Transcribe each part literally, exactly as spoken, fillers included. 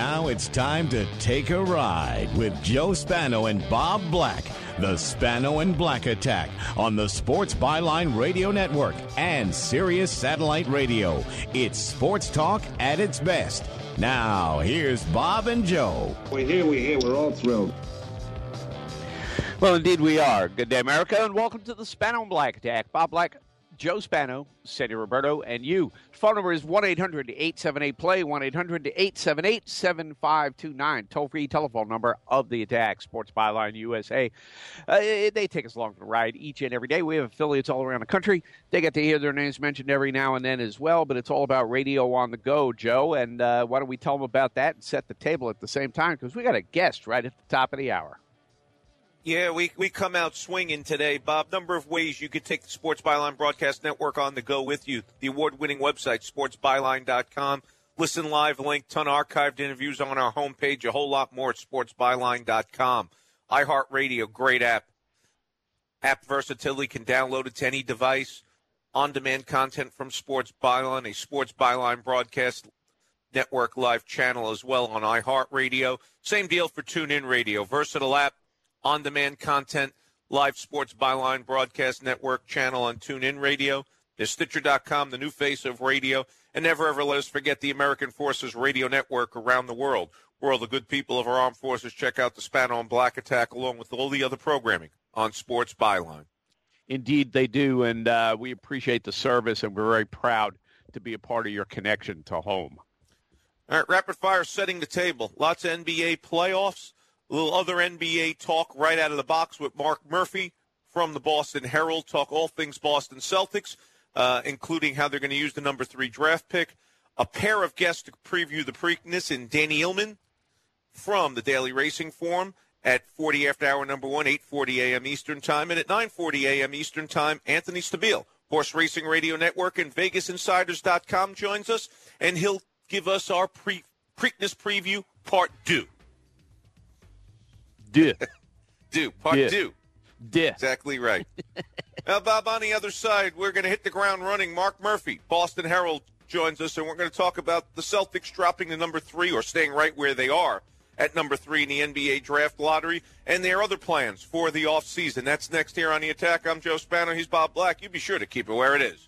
Now it's time to take a ride with Joe Spano and Bob Black. The Spano and Black Attack on the Sports Byline Radio Network and Sirius Satellite Radio. It's sports talk at its best. Now, here's Bob and Joe. We're here, we're here, we're all thrilled. Well, indeed we are. Good day, America, and welcome to the Spano and Black Attack. Bob Black, Joe Spano, Sandy Roberto, and you. Phone number is one eight hundred eight seven eight play, one eight hundred eight seven eight seven five two nine. Toll-free telephone number of the Attack, Sports Byline U S A. Uh, they take us along for the ride each and every day. We have affiliates all around the country. They get to hear their names mentioned every now and then as well, but it's all about radio on the go, Joe. And uh, why don't we tell them about that and set the table at the same time? Because we got a guest right at the top of the hour. Yeah, we we come out swinging today, Bob. Number of ways you could take the Sports Byline Broadcast Network on the go with you. The award-winning website, sports byline dot com. Listen live, link, ton of archived interviews on our homepage, a whole lot more at sports byline dot com. iHeartRadio, great app. App versatility, can download it to any device. On-demand content from Sports Byline, a Sports Byline Broadcast Network live channel as well on iHeartRadio. Same deal for TuneIn Radio. Versatile app. On-demand content, live Sports Byline Broadcast Network channel on TuneIn Radio. There's Stitcher dot com, the new face of radio. And never, ever let us forget the American Forces Radio Network around the world. Where all the good people of our armed forces check out the Spano and Black Attack along with all the other programming on Sports Byline. Indeed, they do, and uh, we appreciate the service, and we're very proud to be a part of your connection to home. All right, rapid fire setting the table. Lots of N B A playoffs. A little other N B A talk right out of the box with Mark Murphy from the Boston Herald. Talk all things Boston Celtics, uh, including how they're going to use the number three draft pick. A pair of guests to preview the Preakness in Danny Illman from the Daily Racing Form at forty after hour number one, eight forty a.m. Eastern Time. And at nine forty a.m. Eastern Time, Anthony Stabile, Horse Racing Radio Network and Vegas Insiders dot com joins us, and he'll give us our pre- Preakness preview part two. Do. Do. Part yeah. two. Yeah. Exactly right. Now, Bob, on the other side, we're going to hit the ground running. Mark Murphy, Boston Herald, joins us, and we're going to talk about the Celtics dropping to number three or staying right where they are at number three in the N B A draft lottery and their other plans for the offseason. That's next here on The Attack. I'm Joe Spano. He's Bob Black. You be sure to keep it where it is.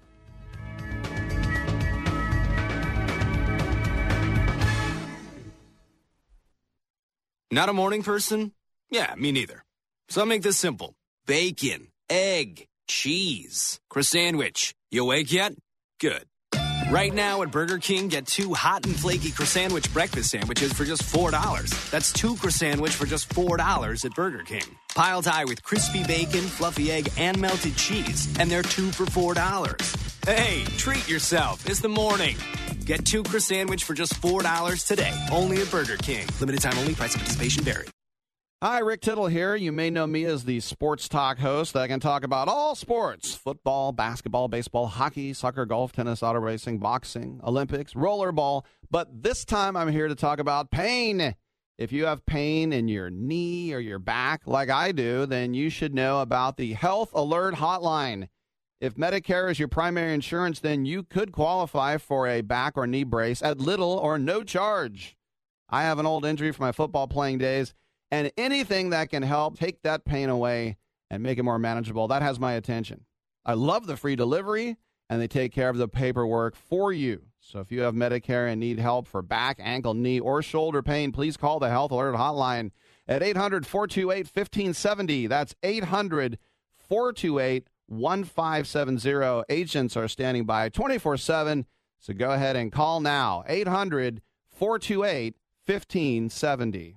Not a morning person? Yeah, me neither. So I'll make this simple. Bacon, egg, cheese, croissant-wich. You awake yet? Good. Right now at Burger King, get two hot and flaky croissant-wich breakfast sandwiches for just four dollars. That's two croissant-wich for just four dollars at Burger King. Piled high with crispy bacon, fluffy egg, and melted cheese. And they're two for four dollars. Hey, treat yourself. It's the morning. Get two croissant-wich for just four dollars today. Only at Burger King. Limited time only. Price and participation vary. Hi, Rick Tittle here. You may know me as the sports talk host that can talk about all sports. Football, basketball, baseball, hockey, soccer, golf, tennis, auto racing, boxing, Olympics, rollerball. But this time I'm here to talk about pain. If you have pain in your knee or your back like I do, then you should know about the Health Alert Hotline. If Medicare is your primary insurance, then you could qualify for a back or knee brace at little or no charge. I have an old injury from my football playing days, and anything that can help take that pain away and make it more manageable, that has my attention. I love the free delivery, and they take care of the paperwork for you. So if you have Medicare and need help for back, ankle, knee, or shoulder pain, please call the Health Alert Hotline at eight hundred, four two eight, one five seven zero. That's eight hundred, four two eight, one five seven zero. Agents are standing by twenty-four seven, so go ahead and call now. eight hundred, four two eight, one five seven zero.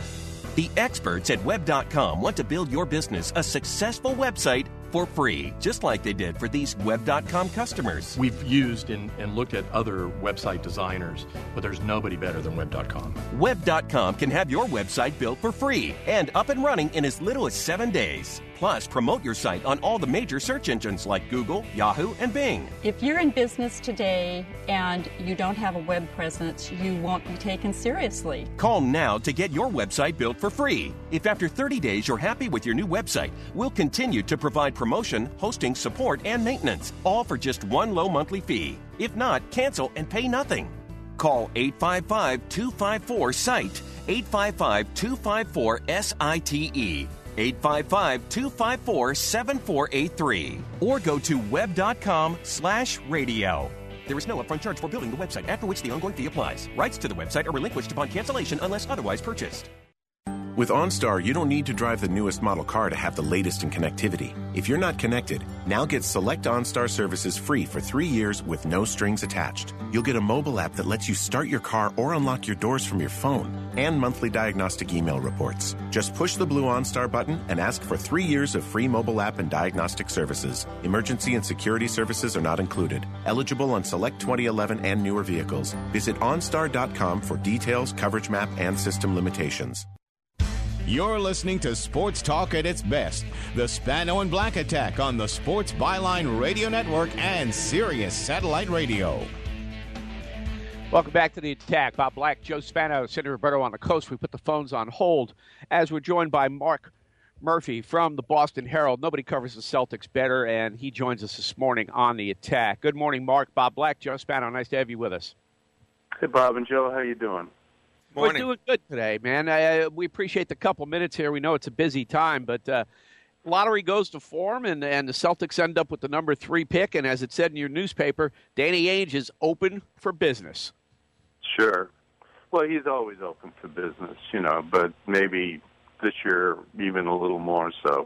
The experts at web dot com want to build your business a successful website for free, just like they did for these web dot com customers. We've used and, and looked at other website designers, but there's nobody better than web dot com. web dot com can have your website built for free and up and running in as little as seven days. Plus, promote your site on all the major search engines like Google, Yahoo, and Bing. If you're in business today and you don't have a web presence, you won't be taken seriously. Call now to get your website built for free. If after thirty days you're happy with your new website, we'll continue to provide promotion, hosting, support, and maintenance, all for just one low monthly fee. If not, cancel and pay nothing. Call eight five five, two five four, S I T E, eight five five, two five four, S I T E, eight five five, two five four, seven four eight three, or go to web.com slash radio. There is no upfront charge for building the website, after which the ongoing fee applies. Rights to the website are relinquished upon cancellation unless otherwise purchased. With OnStar, you don't need to drive the newest model car to have the latest in connectivity. If you're not connected, now get select OnStar services free for three years with no strings attached. You'll get a mobile app that lets you start your car or unlock your doors from your phone, and monthly diagnostic email reports. Just push the blue OnStar button and ask for three years of free mobile app and diagnostic services. Emergency and security services are not included. Eligible on select twenty eleven and newer vehicles. Visit OnStar dot com for details, coverage map, and system limitations. You're listening to Sports Talk at its best. The Spano and Black Attack on the Sports Byline Radio Network and Sirius Satellite Radio. Welcome back to the Attack. Bob Black, Joe Spano, Cindy Roberto on the coast. We put the phones on hold as we're joined by Mark Murphy from the Boston Herald. Nobody covers the Celtics better, and he joins us this morning on the Attack. Good morning, Mark. Bob Black, Joe Spano. Nice to have you with us. Hey, Bob and Joe. How you doing? Morning. We're doing good today, man. Uh, we appreciate the couple minutes here. We know it's a busy time, but uh, lottery goes to form, and, and the Celtics end up with the number three pick. And as it said in your newspaper, Danny Ainge is open for business. Sure. Well, he's always open for business, you know, but maybe this year even a little more so.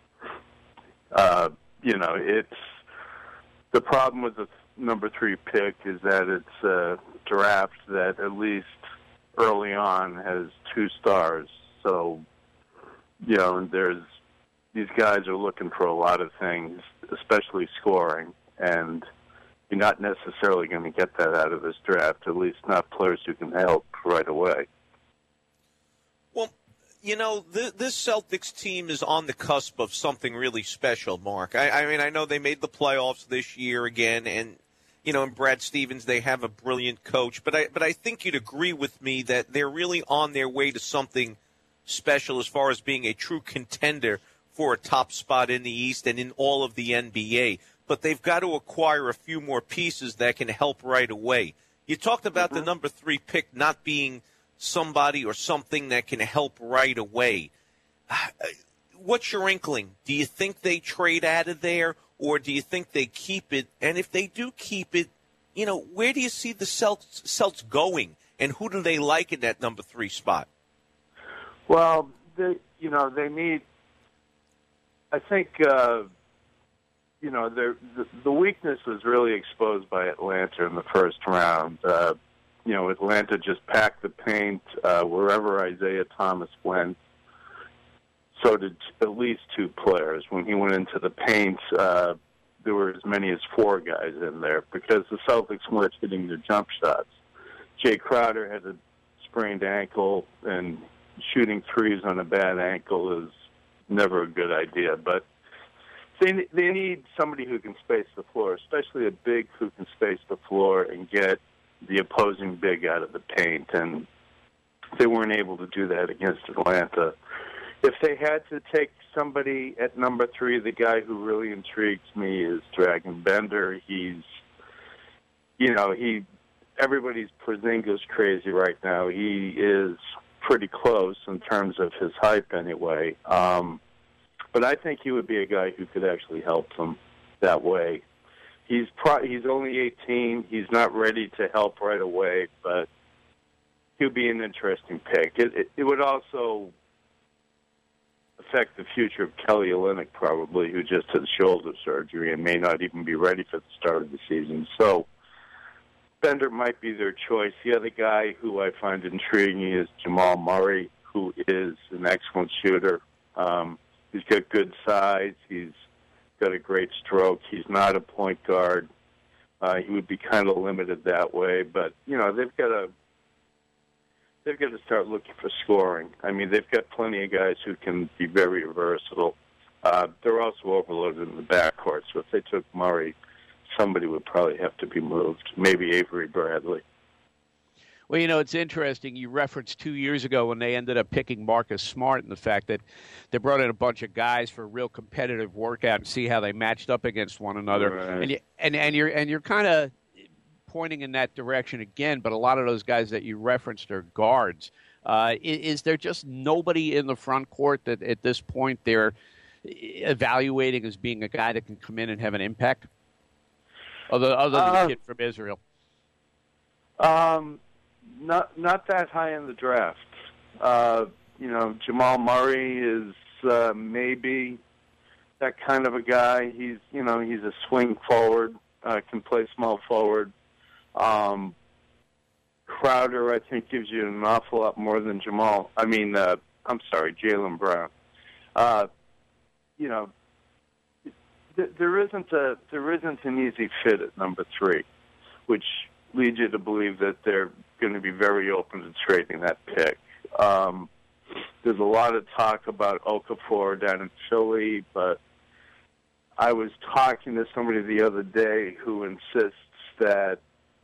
Uh, you know, it's the problem with the number three pick is that it's a draft that at least early on has two stars. So, you know, and there's these guys are looking for a lot of things, especially scoring, and you're not necessarily going to get that out of this draft, at least not players who can help right away. Well, you know, th- this Celtics team is on the cusp of something really special, Mark. I, I mean, I know they made the playoffs this year again, and you know, in Brad Stevens, they have a brilliant coach. But I, but I think you'd agree with me that they're really on their way to something special as far as being a true contender for a top spot in the East and in all of the N B A. But they've got to acquire a few more pieces that can help right away. You talked about mm-hmm. the number three pick not being somebody or something that can help right away. What's your inkling? Do you think they trade out of there? Or do you think they keep it? And if they do keep it, you know, where do you see the Celts, Celts going? And who do they like in that number three spot? Well, they, you know, they need, I think, uh, you know, the, the weakness was really exposed by Atlanta in the first round. Uh, you know, Atlanta just packed the paint uh, wherever Isaiah Thomas went. So did at least two players. When he went into the paint, uh, there were as many as four guys in there because the Celtics weren't hitting their jump shots. Jay Crowder had a sprained ankle, and shooting threes on a bad ankle is never a good idea. But they they need somebody who can space the floor, especially a big who can space the floor and get the opposing big out of the paint. And they weren't able to do that against Atlanta. If they had to take somebody at number three, the guy who really intrigues me is Dragan Bender. He's, you know, he everybody's Porzingis crazy right now. He is pretty close in terms of his hype anyway. Um, but I think he would be a guy who could actually help them that way. He's pro- he's only eighteen. He's not ready to help right away, but he'll be an interesting pick. It, it, it would also affect the future of Kelly Olynyk, probably, who just had shoulder surgery and may not even be ready for the start of the season. So Bender might be their choice. The other guy who I find intriguing is Jamal Murray, who is an excellent shooter. Um, he's got good size. He's got a great stroke. He's not a point guard. Uh, he would be kind of limited that way. But, you know, they've got a They've got to start looking for scoring. I mean, they've got plenty of guys who can be very versatile. Uh, they're also overloaded in the backcourt, so if they took Murray, somebody would probably have to be moved, maybe Avery Bradley. Well, you know, it's interesting. You referenced two years ago when they ended up picking Marcus Smart and the fact that they brought in a bunch of guys for a real competitive workout and see how they matched up against one another. Right. And, you, and, and you're and you're kind of pointing in that direction again, but a lot of those guys that you referenced are guards. Uh, is, is there just nobody in the front court that at this point they're evaluating as being a guy that can come in and have an impact? Other, other than uh, the kid from Israel. Um, not not that high in the draft. Uh, you know, Jamal Murray is uh, maybe that kind of a guy. He's you know he's a swing forward, uh, can play small forward. Um, Crowder, I think, gives you an awful lot more than Jamal. I mean, uh, I'm sorry, Jaylen Brown. Uh, you know, th- there isn't a there isn't an easy fit at number three, which leads you to believe that they're going to be very open to trading that pick. Um, there's a lot of talk about Okafor down in Philly, but I was talking to somebody the other day who insists that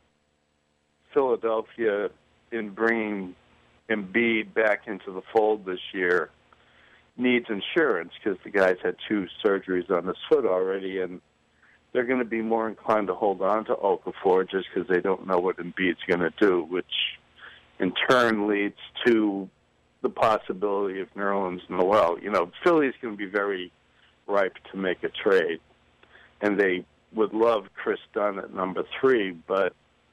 Philadelphia, in bringing Embiid back into the fold this year, needs insurance because the guy's had two surgeries on his foot already, and they're going to be more inclined to hold on to Okafor just because they don't know what Embiid's going to do, which in turn leads to the possibility of Nerlens Noel. You know, Philly's going to be very ripe to make a trade, and they would love Chris Dunn at number three, but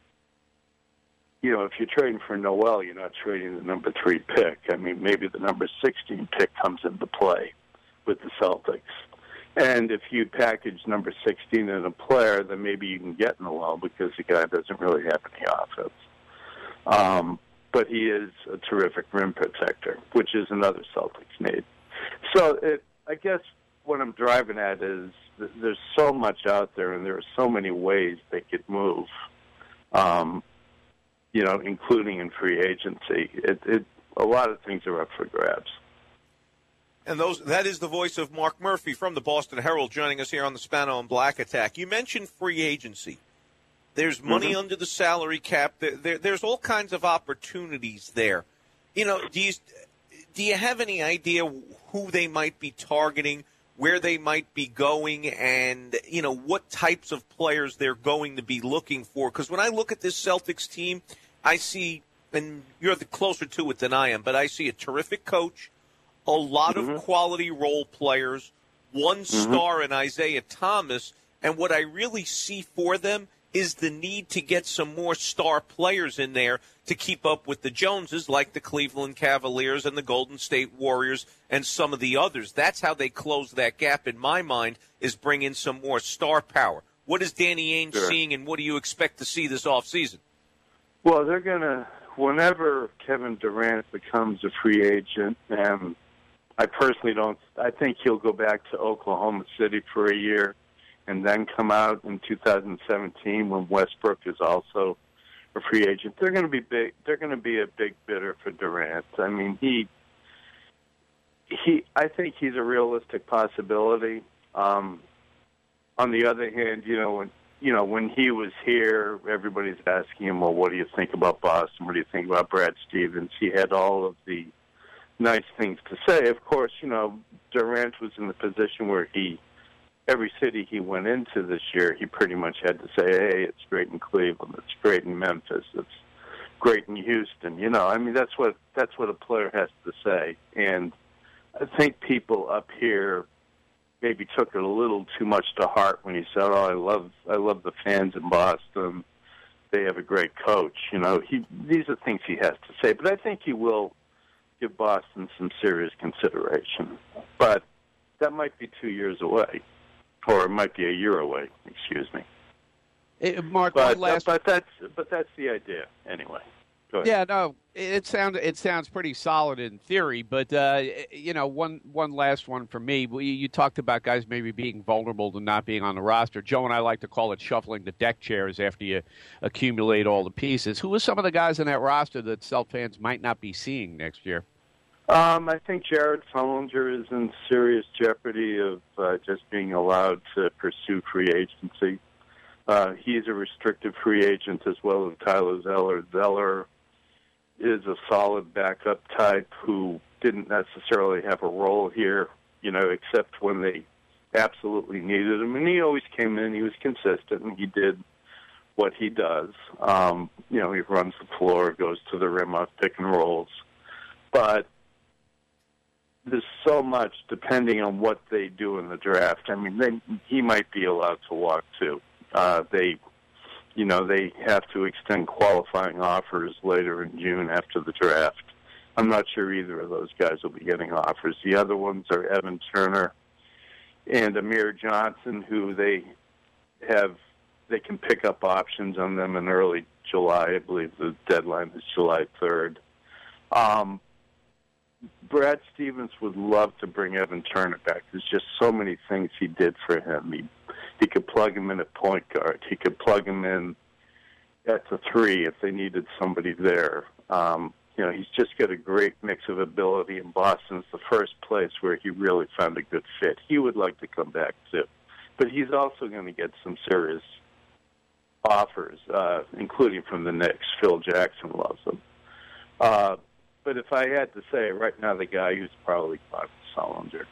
you know, if you're trading for Noel, you're not trading the number three pick. I mean, maybe the number sixteen pick comes into play with the Celtics. And if you package number sixteen in a player, then maybe you can get Noel because the guy doesn't really have any offense. Um, but he is a terrific rim protector, which is another Celtics need. So it, I guess what I'm driving at is that there's so much out there, and there are so many ways they could move. Um, you know, including in free agency. It, it, a lot of things are up for grabs. And those that is the voice of Mark Murphy from the Boston Herald joining us here on the Spano and Black Attack. You mentioned free agency. There's money mm-hmm. under the salary cap. There, there, there's all kinds of opportunities there. You know, do you, do you have any idea who they might be targeting, where they might be going, and, you know, what types of players they're going to be looking for? Because when I look at this Celtics team, I see, and you're the closer to it than I am, but I see a terrific coach, a lot mm-hmm. of quality role players, one mm-hmm. star in Isaiah Thomas, and what I really see for them is the need to get some more star players in there to keep up with the Joneses, like the Cleveland Cavaliers and the Golden State Warriors and some of the others. That's how they close that gap, in my mind, is bring in some more star power. What is Danny Ainge sure. seeing, and what do you expect to see this offseason? Well, they're going to, whenever Kevin Durant becomes a free agent, and I personally don't, I think he'll go back to Oklahoma City for a year and then come out in two thousand seventeen when Westbrook is also a free agent. They're going to be big. They're going to be a big bidder for Durant. I mean, he, he. I think he's a realistic possibility. Um, on the other hand, you know, when you know when he was here, everybody's asking him, "Well, what do you think about Boston? What do you think about Brad Stevens?" He had all of the nice things to say. Of course, you know, Durant was in the position where he. Every city he went into this year, he pretty much had to say, hey, it's great in Cleveland, it's great in Memphis, it's great in Houston. You know, I mean, that's what that's what a player has to say. And I think people up here maybe took it a little too much to heart when he said, oh, I love I love the fans in Boston. They have a great coach. You know, he these are things he has to say. But I think he will give Boston some serious consideration. But that might be two years away. Or it might be a year away. Excuse me. Hey, Mark, but, one last. But that's but that's the idea anyway. Go ahead. Yeah, no, it sounds it sounds pretty solid in theory, but uh, you know, one one last one for me. You, you talked about guys maybe being vulnerable to not being on the roster. Joe and I like to call it shuffling the deck chairs after you accumulate all the pieces. Who are some of the guys in that roster that Celt fans might not be seeing next year? Um, I think Jared Sullinger is in serious jeopardy of uh, just being allowed to pursue free agency. Uh, he's a restricted free agent as well as Tyler Zeller. Zeller is a solid backup type who didn't necessarily have a role here, you know, except when they absolutely needed him. And he always came in, he was consistent, and he did what he does. Um, you know, he runs the floor, goes to the rim off pick and rolls. But there's so much depending on what they do in the draft. I mean, they, he might be allowed to walk too. Uh, they, you know, they have to extend qualifying offers later in June after the draft. I'm not sure either of those guys will be getting offers. The other ones are Evan Turner and Amir Johnson, who they have, they can pick up options on them in early July. I believe the deadline is July third. Um, Brad Stevens would love to bring Evan Turner back. There's just so many things he did for him. He he could plug him in at point guard. He could plug him in at the three if they needed somebody there. Um, you know, he's just got a great mix of ability, and Boston's the first place where he really found a good fit. He would like to come back too. But he's also going to get some serious offers, uh, including from the Knicks. Phil Jackson loves him. Uh, but if I had to say, right now the guy who's probably Bob Sullinger.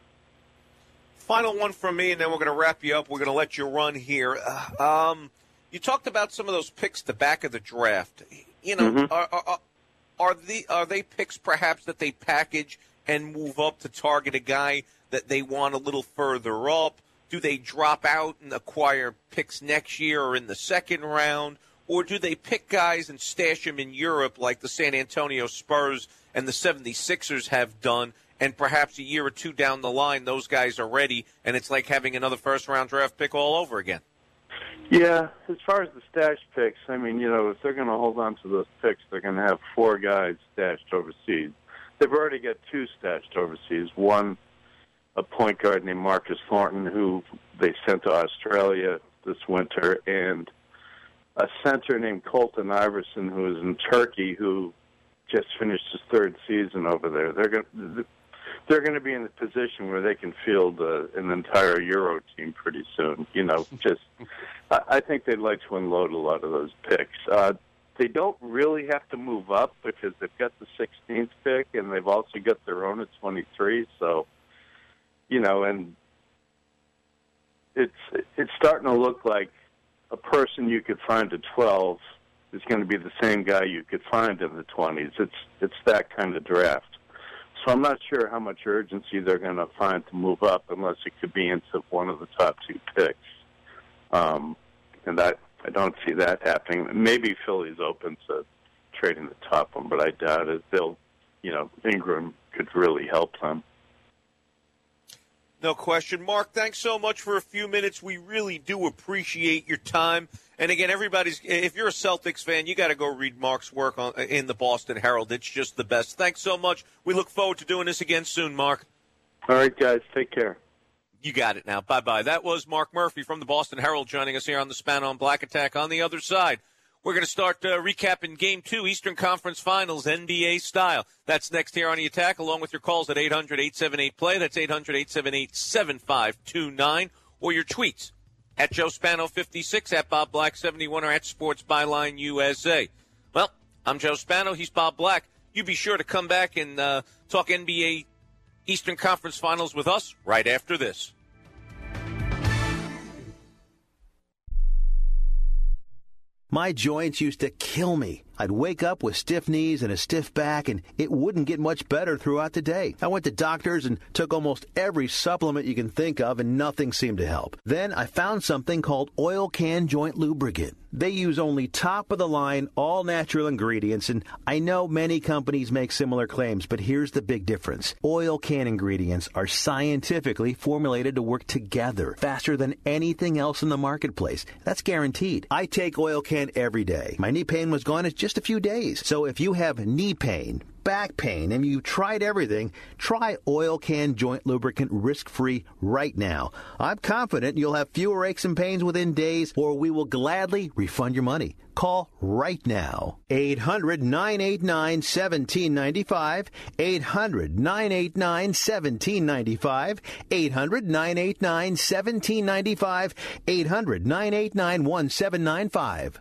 Final one from me, and then we're going to wrap you up. We're going to let you run here. Uh, um, you talked about some of those picks the back of the draft. You know, Mm-hmm. are, are, are, the, are they picks perhaps that they package and move up to target a guy that they want a little further up? Do they drop out and acquire picks next year or in the second round? Or do they pick guys and stash them in Europe like the San Antonio Spurs and the seventy-sixers have done, and perhaps a year or two down the line those guys are ready, and it's like having another first-round draft pick all over again? Yeah, as far as the stash picks, I mean, you know, if they're going to hold on to those picks, they're going to have four guys stashed overseas. They've already got two stashed overseas. One, a point guard named Marcus Thornton, who they sent to Australia this winter, and a center named Colton Iverson, who is in Turkey, who just finished his third season over there. They're going they're going to be in a position where they can field uh, an entire Euro team pretty soon. You know, just I, I think they'd like to unload a lot of those picks. Uh, they don't really have to move up because they've got the sixteenth pick, and they've also got their own at twenty-three. So, you know, and it's it's starting to look like a person you could find at twelve is going to be the same guy you could find in the twenties. It's it's that kind of draft. So I'm not sure how much urgency they're going to find to move up unless it could be into one of the top two picks. Um, and I, I don't see that happening. Maybe Philly's open to trading the top one, but I doubt it. They'll, you know, Ingram could really help them. No question. Mark, thanks so much for a few minutes. We really do appreciate your time. And again, everybody's, if you're a Celtics fan, you got to go read Mark's work on, in the Boston Herald. It's just the best. Thanks so much. We look forward to doing this again soon, Mark. All right, guys. Take care. You got it now. Bye-bye. That was Mark Murphy from the Boston Herald joining us here on the Spano and Black Attack. On the other side, we're going to start uh, recapping Game two, Eastern Conference Finals, N B A style. That's next here on the Attack, along with your calls at eight hundred, eight seven eight, play. That's eight hundred, eight seven eight, seven five two nine. Or your tweets at Joe Spano fifty-six, at Bob Black seventy-one, or at Sports Byline U S A. Well, I'm Joe Spano. He's Bob Black. You be sure to come back and uh, talk N B A Eastern Conference Finals with us right after this. My joints used to kill me. I'd wake up with stiff knees and a stiff back, and it wouldn't get much better throughout the day. I went to doctors and took almost every supplement you can think of, and nothing seemed to help. Then I found something called Oil Can Joint Lubricant. They use only top-of-the-line, all-natural ingredients, and I know many companies make similar claims, but here's the big difference. Oil Can ingredients are scientifically formulated to work together faster than anything else in the marketplace. That's guaranteed. I take Oil Can every day. My knee pain was gone in just a few days. So if you have knee pain, back pain, and you've tried everything, try Oil Can Joint Lubricant risk-free right now. I'm confident you'll have fewer aches and pains within days, or we will gladly refund your money. Call right now. eight hundred, nine eight nine, one seven nine five. eight hundred, nine eight nine, one seven nine five. eight hundred, nine eight nine, one seven nine five. eight hundred, nine eight nine, one seven nine five.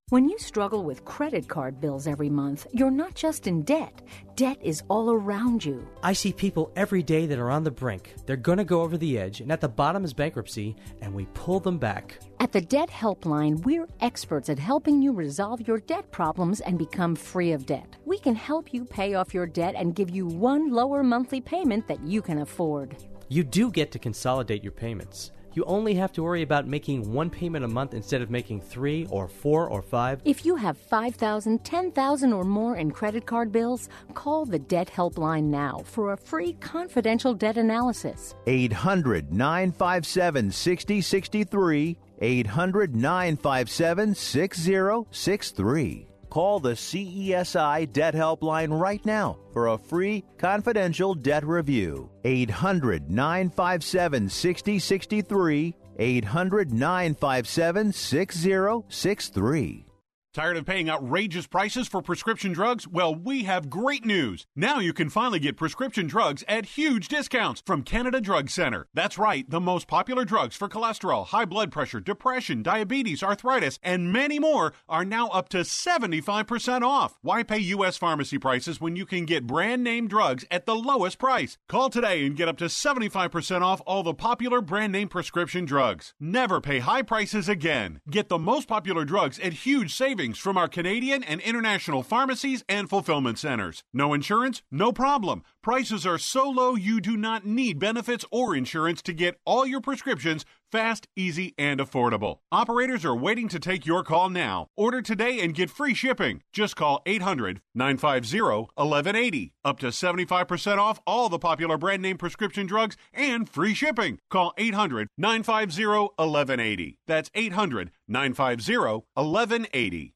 When you struggle with credit card bills every month, you're not just in debt. Debt is all around you. I see people every day that are on the brink. They're going to go over the edge, and at the bottom is bankruptcy, and we pull them back. At the Debt Helpline, we're experts at helping you resolve your debt problems and become free of debt. We can help you pay off your debt and give you one lower monthly payment that you can afford. You do get to consolidate your payments. You only have to worry about making one payment a month instead of making three or four or five. If you have five thousand dollars, ten thousand dollars or more in credit card bills, call the Debt Helpline now for a free confidential debt analysis. eight hundred, nine five seven, six zero six three. eight hundred, nine five seven, six zero six three. Call the C E S I Debt Helpline right now for a free confidential debt review. eight hundred, nine five seven, six zero six three. eight hundred, nine five seven, six zero six three. Tired of paying outrageous prices for prescription drugs? Well, we have great news. Now you can finally get prescription drugs at huge discounts from Canada Drug Center. That's right, the most popular drugs for cholesterol, high blood pressure, depression, diabetes, arthritis, and many more are now up to seventy-five percent off. Why pay U S pharmacy prices when you can get brand name drugs at the lowest price? Call today and get up to seventy-five percent off all the popular brand name prescription drugs. Never pay high prices again. Get the most popular drugs at huge savings from our Canadian and international pharmacies and fulfillment centers. No insurance? No problem. Prices are so low you do not need benefits or insurance to get all your prescriptions fast, easy, and affordable. Operators are waiting to take your call now. Order today and get free shipping. Just call eight hundred, nine five zero, one one eight zero. Up to seventy-five percent off all the popular brand name prescription drugs and free shipping. Call eight hundred, nine five zero, one one eight zero. That's eight hundred, nine five zero, one one eight zero.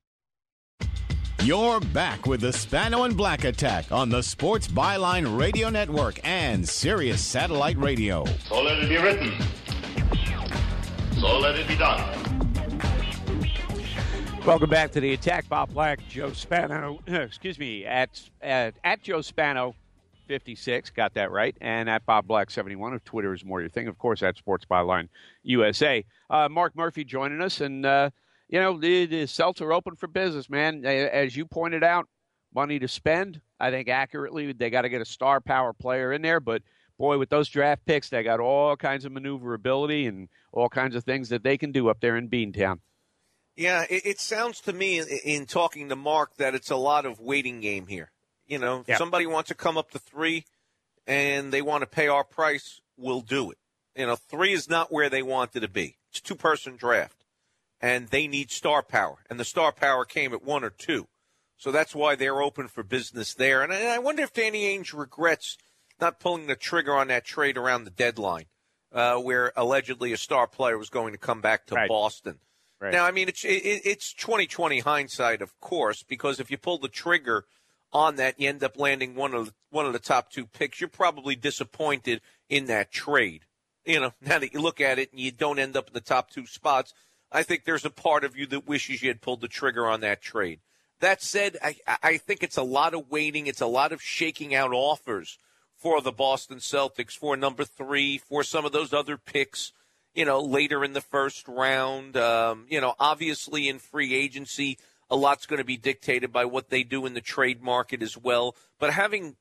You're back with the Spano and Black Attack on the Sports Byline Radio Network and Sirius Satellite Radio. So let it be written. So let it be done. Welcome back to the Attack. Bob Black, Joe Spano, excuse me, at, at, at Joe Spano fifty-six, got that right, and at Bob Black seventy-one, if Twitter is more your thing, of course, at Sports Byline U S A. Uh, Mark Murphy joining us, and uh, you know, the, the Celts are open for business, man. As you pointed out, money to spend. I think accurately, they got to get a star power player in there. But, boy, with those draft picks, they got all kinds of maneuverability and all kinds of things that they can do up there in Beantown. Yeah, it, it sounds to me in, in talking to Mark that it's a lot of waiting game here. You know, if yeah. somebody wants to come up to three and they want to pay our price, we'll do it. You know, three is not where they wanted to be. It's a two-person draft. And they need star power. And the star power came at one or two. So that's why they're open for business there. And I wonder if Danny Ainge regrets not pulling the trigger on that trade around the deadline, uh, where allegedly a star player was going to come back to right. Boston. Right. Now, I mean, it's it, it's twenty twenty hindsight, of course, because if you pull the trigger on that, you end up landing one of the, one of the top two picks. You're probably disappointed in that trade. You know, now that you look at it and you don't end up in the top two spots, I think there's a part of you that wishes you had pulled the trigger on that trade. That said, I, I think it's a lot of waiting. It's a lot of shaking out offers for the Boston Celtics for number three, for some of those other picks, you know, later in the first round. Um, you know, obviously in free agency, a lot's going to be dictated by what they do in the trade market as well. But having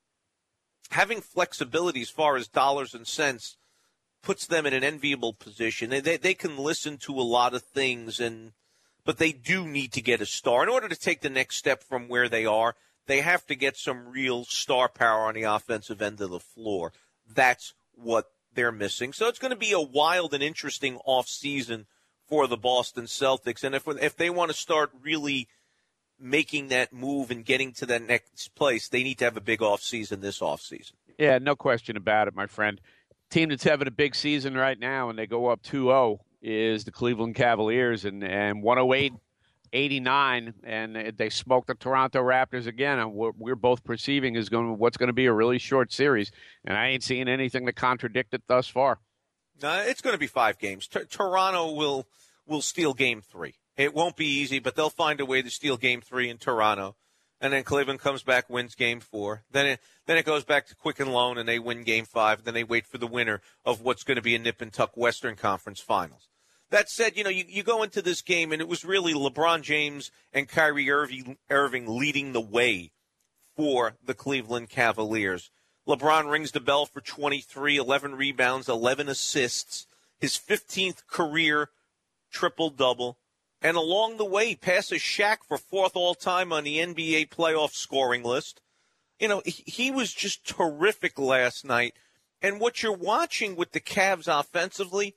having flexibility as far as dollars and cents puts them in an enviable position. They, they they can listen to a lot of things, and but they do need to get a star. In order to take the next step from where they are, they have to get some real star power on the offensive end of the floor. That's what they're missing. So it's going to be a wild and interesting offseason for the Boston Celtics. And if if they want to start really making that move and getting to that next place, they need to have a big offseason this offseason. Yeah, no question about it, my friend. Team that's having a big season right now and they go up two oh is the Cleveland Cavaliers, and, and one oh eight eighty-nine, and they smoked the Toronto Raptors again. And what we're both perceiving is going what's going to be a really short series, and I ain't seeing anything to contradict it thus far. Uh, it's going to be five games. T- Toronto will will steal game three. It won't be easy, but they'll find a way to steal game three in Toronto. And then Cleveland comes back, wins game four. Then it then it goes back to quick and loan, and they win game five. Then they wait for the winner of what's going to be a nip and tuck Western Conference Finals. That said, you know, you, you go into this game, and it was really LeBron James and Kyrie Irving, Irving leading the way for the Cleveland Cavaliers. LeBron rings the bell for twenty-three, eleven rebounds, eleven assists, his fifteenth career triple-double. And along the way, passes Shaq for fourth all-time on the N B A playoff scoring list. You know, he, he was just terrific last night. And what you're watching with the Cavs offensively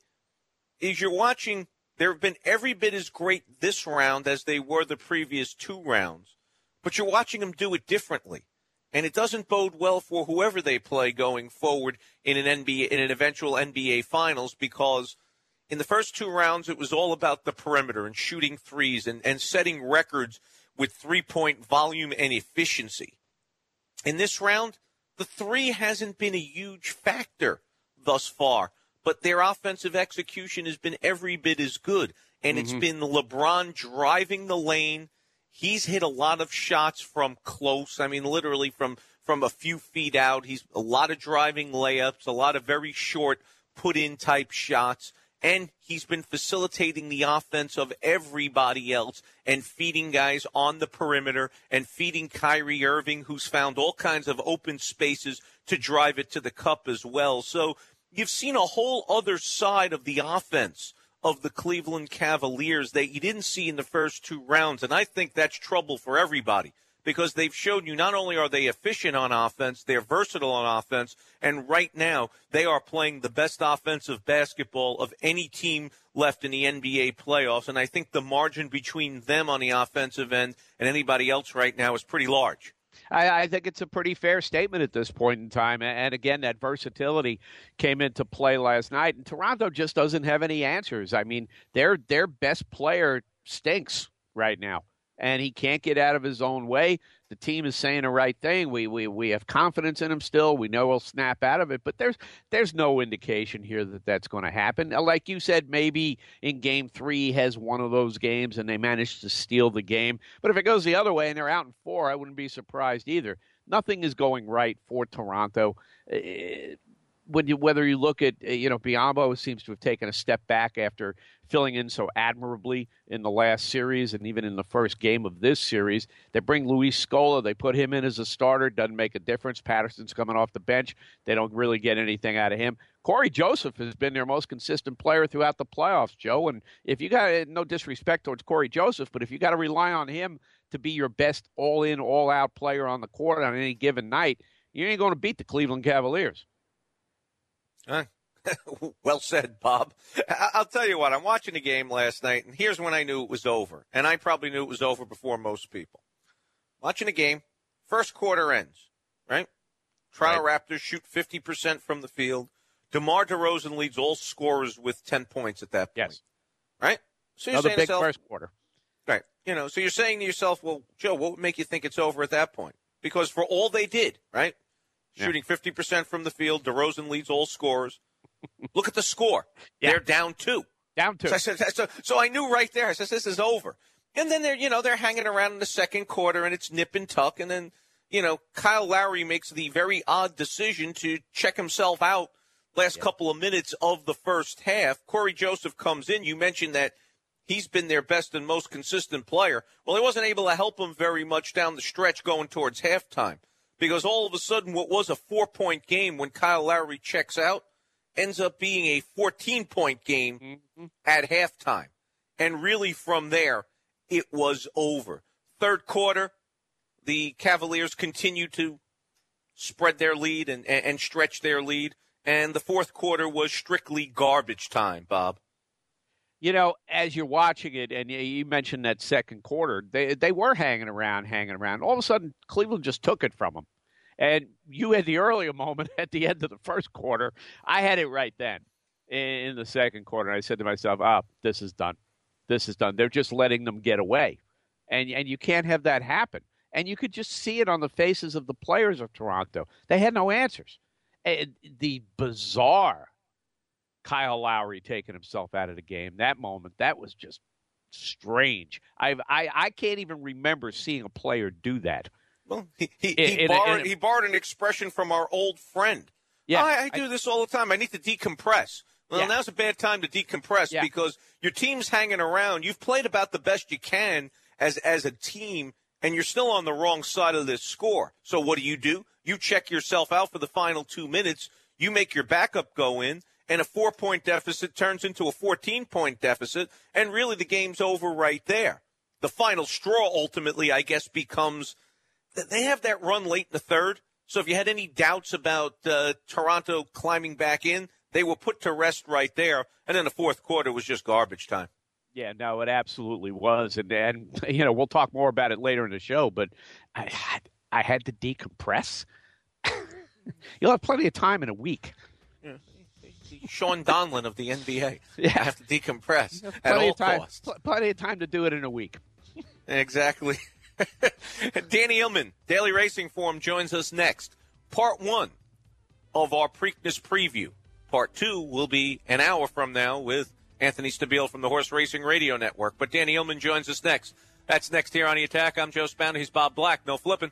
is you're watching, they've been every bit as great this round as they were the previous two rounds. But you're watching them do it differently. And it doesn't bode well for whoever they play going forward in an N B A, in an eventual N B A Finals, because in the first two rounds, it was all about the perimeter and shooting threes and, and setting records with three-point volume and efficiency. In this round, the three hasn't been a huge factor thus far, but their offensive execution has been every bit as good. And mm-hmm. it's been LeBron driving the lane. He's hit a lot of shots from close. I mean, literally from, from a few feet out. He's a lot of driving layups, a lot of very short put-in type shots. And he's been facilitating the offense of everybody else and feeding guys on the perimeter and feeding Kyrie Irving, who's found all kinds of open spaces to drive it to the cup as well. So you've seen a whole other side of the offense of the Cleveland Cavaliers that you didn't see in the first two rounds. And I think that's trouble for everybody, because they've shown you not only are they efficient on offense, they're versatile on offense, and right now they are playing the best offensive basketball of any team left in the N B A playoffs. And I think the margin between them on the offensive end and anybody else right now is pretty large. I, I think it's a pretty fair statement at this point in time. And, again, that versatility came into play last night. And Toronto just doesn't have any answers. I mean, their their best player stinks right now, and he can't get out of his own way. The team is saying the right thing. We we we have confidence in him still. We know he'll snap out of it, but there's there's no indication here that that's going to happen. Like you said, maybe in game three he has one of those games and they manage to steal the game. But if it goes the other way and they're out in four, I wouldn't be surprised either. Nothing is going right for Toronto. It, When you, whether you look at, you know, Biyombo seems to have taken a step back after filling in so admirably in the last series and even in the first game of this series. They bring Luis Scola. They put him in as a starter. Doesn't make a difference. Patterson's coming off the bench. They don't really get anything out of him. Corey Joseph has been their most consistent player throughout the playoffs, Joe. And if you got, no disrespect towards Corey Joseph, but if you got to rely on him to be your best all-in, all-out player on the court on any given night, you ain't going to beat the Cleveland Cavaliers. Huh. Well said, Bob. I'll tell you what, I'm watching the game last night, and here's when I knew it was over. And I probably knew it was over before most people. Watching the game, first quarter ends, right? Toronto right. Raptors shoot fifty percent from the field. DeMar DeRozan leads all scorers with ten points at that point. Yes. Right? So you're Another saying big yourself, first quarter. Right. You know, so you're saying to yourself, well, Joe, what would make you think it's over at that point? Because for all they did, right? Shooting yeah. fifty percent from the field, DeRozan leads all scorers. Look at the score. Yeah. They're down two. Down two. So I, said, so, so I knew right there. I said, this is over. And then they're, you know, they're hanging around in the second quarter, and it's nip and tuck. And then, you know, Kyle Lowry makes the very odd decision to check himself out last yeah. couple of minutes of the first half. Corey Joseph comes in. You mentioned that he's been their best and most consistent player. Well, he wasn't able to help them very much down the stretch going towards halftime, because all of a sudden what was a four-point game when Kyle Lowry checks out ends up being a fourteen-point game mm-hmm. at halftime. And really from there, it was over. Third quarter, the Cavaliers continued to spread their lead and, and, and stretch their lead. And the fourth quarter was strictly garbage time, Bob. You know, as you're watching it, and you mentioned that second quarter, they they were hanging around, hanging around. All of a sudden, Cleveland just took it from them. And you had the earlier moment at the end of the first quarter. I had it right then in the second quarter. And I said to myself, oh, this is done. This is done. They're just letting them get away. And and you can't have that happen. And you could just see it on the faces of the players of Toronto. They had no answers. And the bizarre Kyle Lowry taking himself out of the game, that moment, that was just strange. I've, I I can't even remember seeing a player do that. Well, he he, he, in, borrowed, in a, he borrowed an expression from our old friend. Yeah, oh, I, I do I, this all the time. I need to decompress. Well, Yeah. now's a bad time to decompress Yeah. because your team's hanging around. You've played about the best you can as as a team, and you're still on the wrong side of this score. So what do you do? You check yourself out for the final two minutes. You make your backup go in, and a four-point deficit turns into a fourteen-point deficit, and really the game's over right there. The final straw ultimately, I guess, becomes that they have that run late in the third. So if you had any doubts about uh, Toronto climbing back in, they were put to rest right there. And then the fourth quarter was just garbage time. Yeah, no, it absolutely was. And, and you know, we'll talk more about it later in the show, but I had, I had to decompress. You'll have plenty of time in a week. Yeah. Sean Donlin of the N B A. Yeah. I have to decompress at Plenty all of time, costs. pl- plenty of time to do it in a week. Exactly. Danny Illman, Daily Racing Forum, joins us next. Part one of our Preakness preview. Part two will be an hour from now with Anthony Stabile from the Horse Racing Radio Network. But Danny Illman joins us next. That's next here on The Attack. I'm Joe Spano. He's Bob Black. No flipping.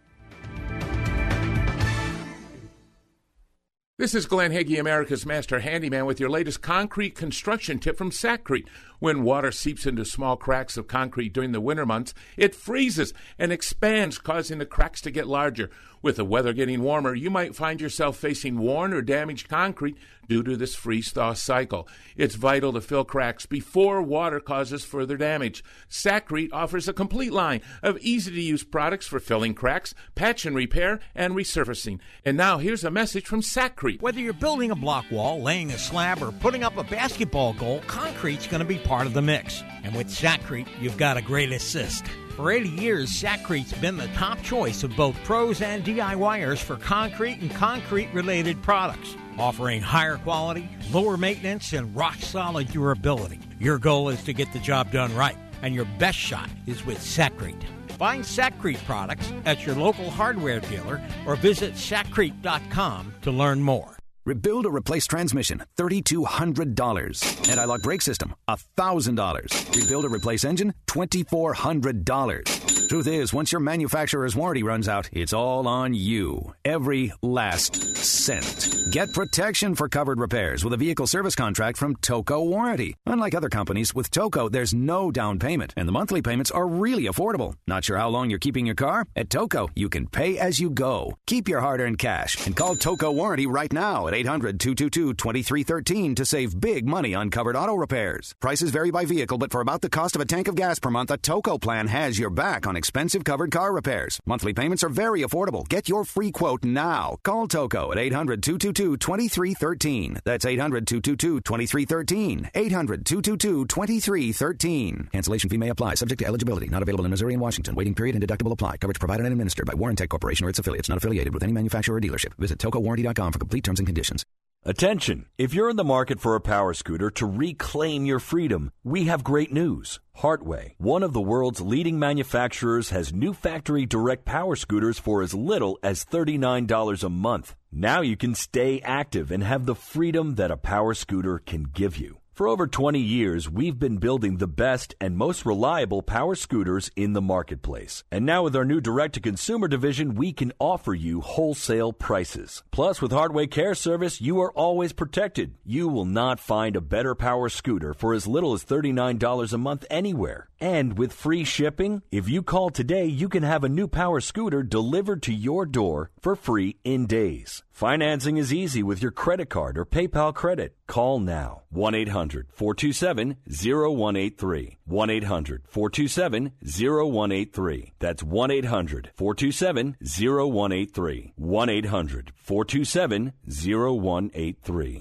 This is Glenn Hagee, America's Master Handyman, with your latest concrete construction tip from Sackcrete. When water seeps into small cracks of concrete during the winter months, it freezes and expands, causing the cracks to get larger. With the weather getting warmer, you might find yourself facing worn or damaged concrete due to this freeze-thaw cycle. It's vital to fill cracks before water causes further damage. Sackcrete offers a complete line of easy-to-use products for filling cracks, patch and repair, and resurfacing. And now here's a message from Sackcrete. Whether you're building a block wall, laying a slab, or putting up a basketball goal, concrete's going to be part of the mix. And with Sackcrete, you've got a great assist. For eighty years, Sackcrete's been the top choice of both pros and DIYers for concrete and concrete-related products, offering higher quality, lower maintenance, and rock-solid durability. Your goal is to get the job done right, and your best shot is with Sackcrete. Find Sackcrete products at your local hardware dealer or visit sackcrete dot com to learn more. Rebuild or replace transmission, three thousand two hundred dollars. Anti-lock brake system, one thousand dollars. Rebuild or replace engine, two thousand four hundred dollars. Truth is, once your manufacturer's warranty runs out, it's all on you. Every last cent. Get protection for covered repairs with a vehicle service contract from Toco Warranty. Unlike other companies, with Toco, there's no down payment, and the monthly payments are really affordable. Not sure how long you're keeping your car? At Toco, you can pay as you go. Keep your hard-earned cash and call Toco Warranty right now at eight hundred, two two two, two three one three to save big money on covered auto repairs. Prices vary by vehicle, but for about the cost of a tank of gas per month, a Toco plan has your back on expensive covered car repairs. Monthly payments are very affordable. Get your free quote now. Call Toco at eight hundred, two two two, two three one three. That's eight hundred, two two two, two three one three. eight hundred, two two two, two three one three. Cancellation fee may apply, subject to eligibility. Not available in Missouri and Washington. Waiting period and deductible apply. Coverage provided and administered by Warrantech Corporation or its affiliates. Not affiliated with any manufacturer or dealership. Visit toco warranty dot com for complete terms and conditions. Attention! If you're in the market for a power scooter to reclaim your freedom, we have great news. Hartway, one of the world's leading manufacturers, has new factory direct power scooters for as little as thirty-nine dollars a month. Now you can stay active and have the freedom that a power scooter can give you. For over twenty years, we've been building the best and most reliable power scooters in the marketplace. And now with our new direct-to-consumer division, we can offer you wholesale prices. Plus, with Hardway Care Service, you are always protected. You will not find a better power scooter for as little as thirty-nine dollars a month anywhere. And with free shipping, if you call today, you can have a new power scooter delivered to your door for free in days. Financing is easy with your credit card or PayPal credit. Call now. one eight hundred, four two seven, zero one eight three. one eight hundred, four two seven, zero one eight three. That's one eight hundred, four two seven, zero one eight three. one eight hundred, four two seven, zero one eight three.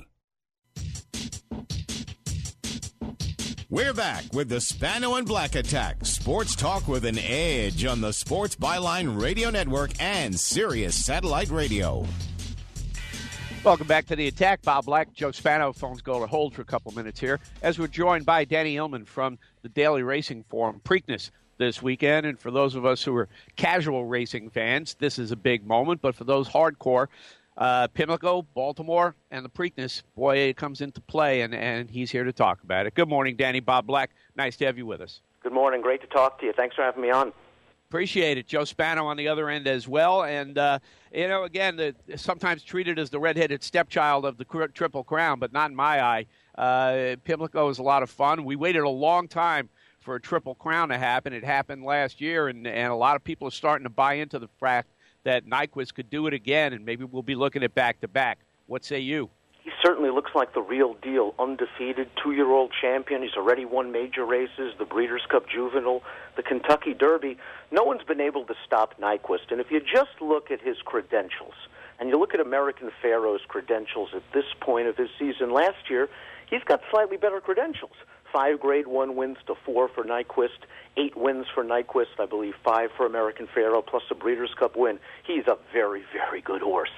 We're back with the Spano and Black Attack. Sports talk with an edge on the Sports Byline Radio Network and Sirius Satellite Radio. Welcome back to The Attack. Bob Black, Joe Spano. Phones go to hold for a couple minutes here as we're joined by Danny Illman from the Daily Racing Forum, Preakness, this weekend. And for those of us who are casual racing fans, this is a big moment. But for those hardcore, uh, Pimlico, Baltimore, and the Preakness, boy, it comes into play, and, and he's here to talk about it. Good morning, Danny. Bob Black, nice to have you with us. Good morning. Great to talk to you. Thanks for having me on. Appreciate it. Joe Spano on the other end as well. And, uh, you know, again, the, sometimes treated as the redheaded stepchild of the cr- Triple Crown, but not in my eye. Uh, Pimlico is a lot of fun. We waited a long time for a Triple Crown to happen. It happened last year, and, and a lot of people are starting to buy into the fact that Nyquist could do it again, and maybe we'll be looking at back-to-back. What say you? He certainly looks like the real deal, undefeated, two-year-old champion. He's already won major races, the Breeders' Cup Juvenile, the Kentucky Derby. No one's been able to stop Nyquist. And if you just look at his credentials, and you look at American Pharoah's credentials at this point of his season last year, he's got slightly better credentials. Five Grade One wins to four for Nyquist, eight wins for Nyquist, I believe five for American Pharoah, plus a Breeders' Cup win. He's a very, very good horse.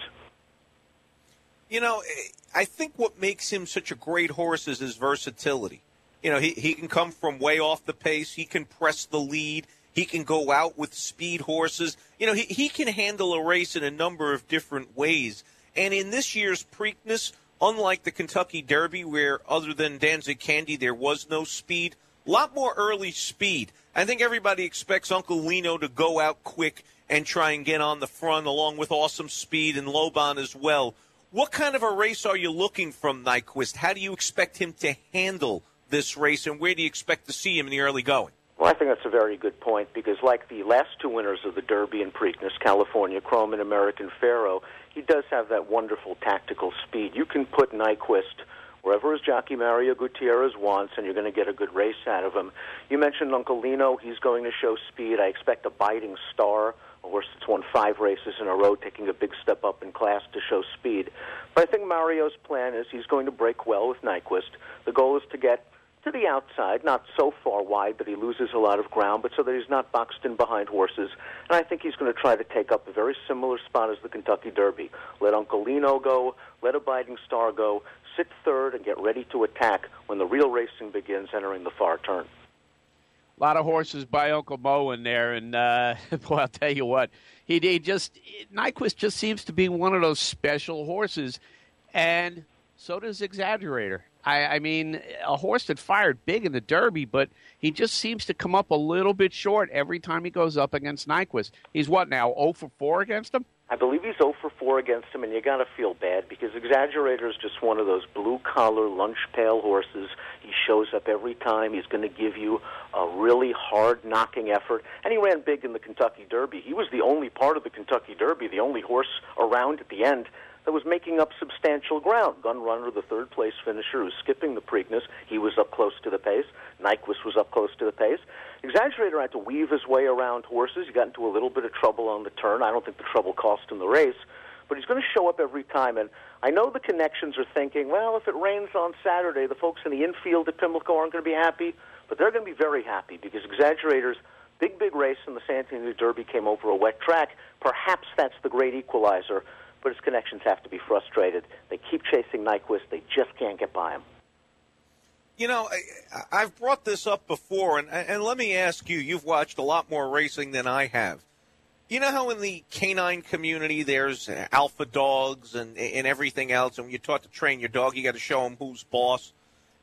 You know, I think what makes him such a great horse is his versatility. You know, he, he can come from way off the pace. He can press the lead. He can go out with speed horses. You know, he, he can handle a race in a number of different ways. And in this year's Preakness, unlike the Kentucky Derby, where other than Danzig Candy there was no speed, a lot more early speed. I think everybody expects Uncle Lino to go out quick and try and get on the front, along with awesome speed and Lobon as well. What kind of a race are you looking from Nyquist? How do you expect him to handle this race, and where do you expect to see him in the early going? Well, I think that's a very good point, because like the last two winners of the Derby and Preakness, California Chrome and American Pharoah, he does have that wonderful tactical speed. You can put Nyquist wherever his jockey Mario Gutierrez wants, and you're going to get a good race out of him. You mentioned Uncle Lino. He's going to show speed. I expect a Biting Star, a horse that's won five races in a row, taking a big step up in class to show speed. But I think Mario's plan is he's going to break well with Nyquist. The goal is to get to the outside, not so far wide that he loses a lot of ground, but so that he's not boxed in behind horses. And I think he's going to try to take up a very similar spot as the Kentucky Derby. Let Uncle Lino go, let a Biting Star go, sit third, and get ready to attack when the real racing begins, entering the far turn. A lot of horses by Uncle Mo in there, and uh, boy, I'll tell you what, he, he just Nyquist just seems to be one of those special horses, and so does Exaggerator. I, I mean, a horse that fired big in the Derby, but he just seems to come up a little bit short every time he goes up against Nyquist. He's what now, oh for four against him? I believe he's oh for four against him, and you got to feel bad because Exaggerator is just one of those blue-collar, lunch-pail horses. He shows up every time. He's going to give you a really hard-knocking effort, and he ran big in the Kentucky Derby. He was the only part of the Kentucky Derby, the only horse around at the end that was making up substantial ground. Gun Runner, the third-place finisher, who's skipping the Preakness, he was up close to the pace. Nyquist was up close to the pace. Exaggerator had to weave his way around horses. He got into a little bit of trouble on the turn. I don't think the trouble cost him the race, but he's going to show up every time. And I know the connections are thinking, well, if it rains on Saturday, the folks in the infield at Pimlico aren't going to be happy, but they're going to be very happy because Exaggerator's big, big race in the San Antonio Derby came over a wet track. Perhaps that's the great equalizer, but his connections have to be frustrated. They keep chasing Nyquist. They just can't get by him. You know, I, I've brought this up before, and, and let me ask you, you've watched a lot more racing than I have. You know how in the canine community there's alpha dogs and, and everything else, and when you're taught to train your dog, you got to show him who's boss.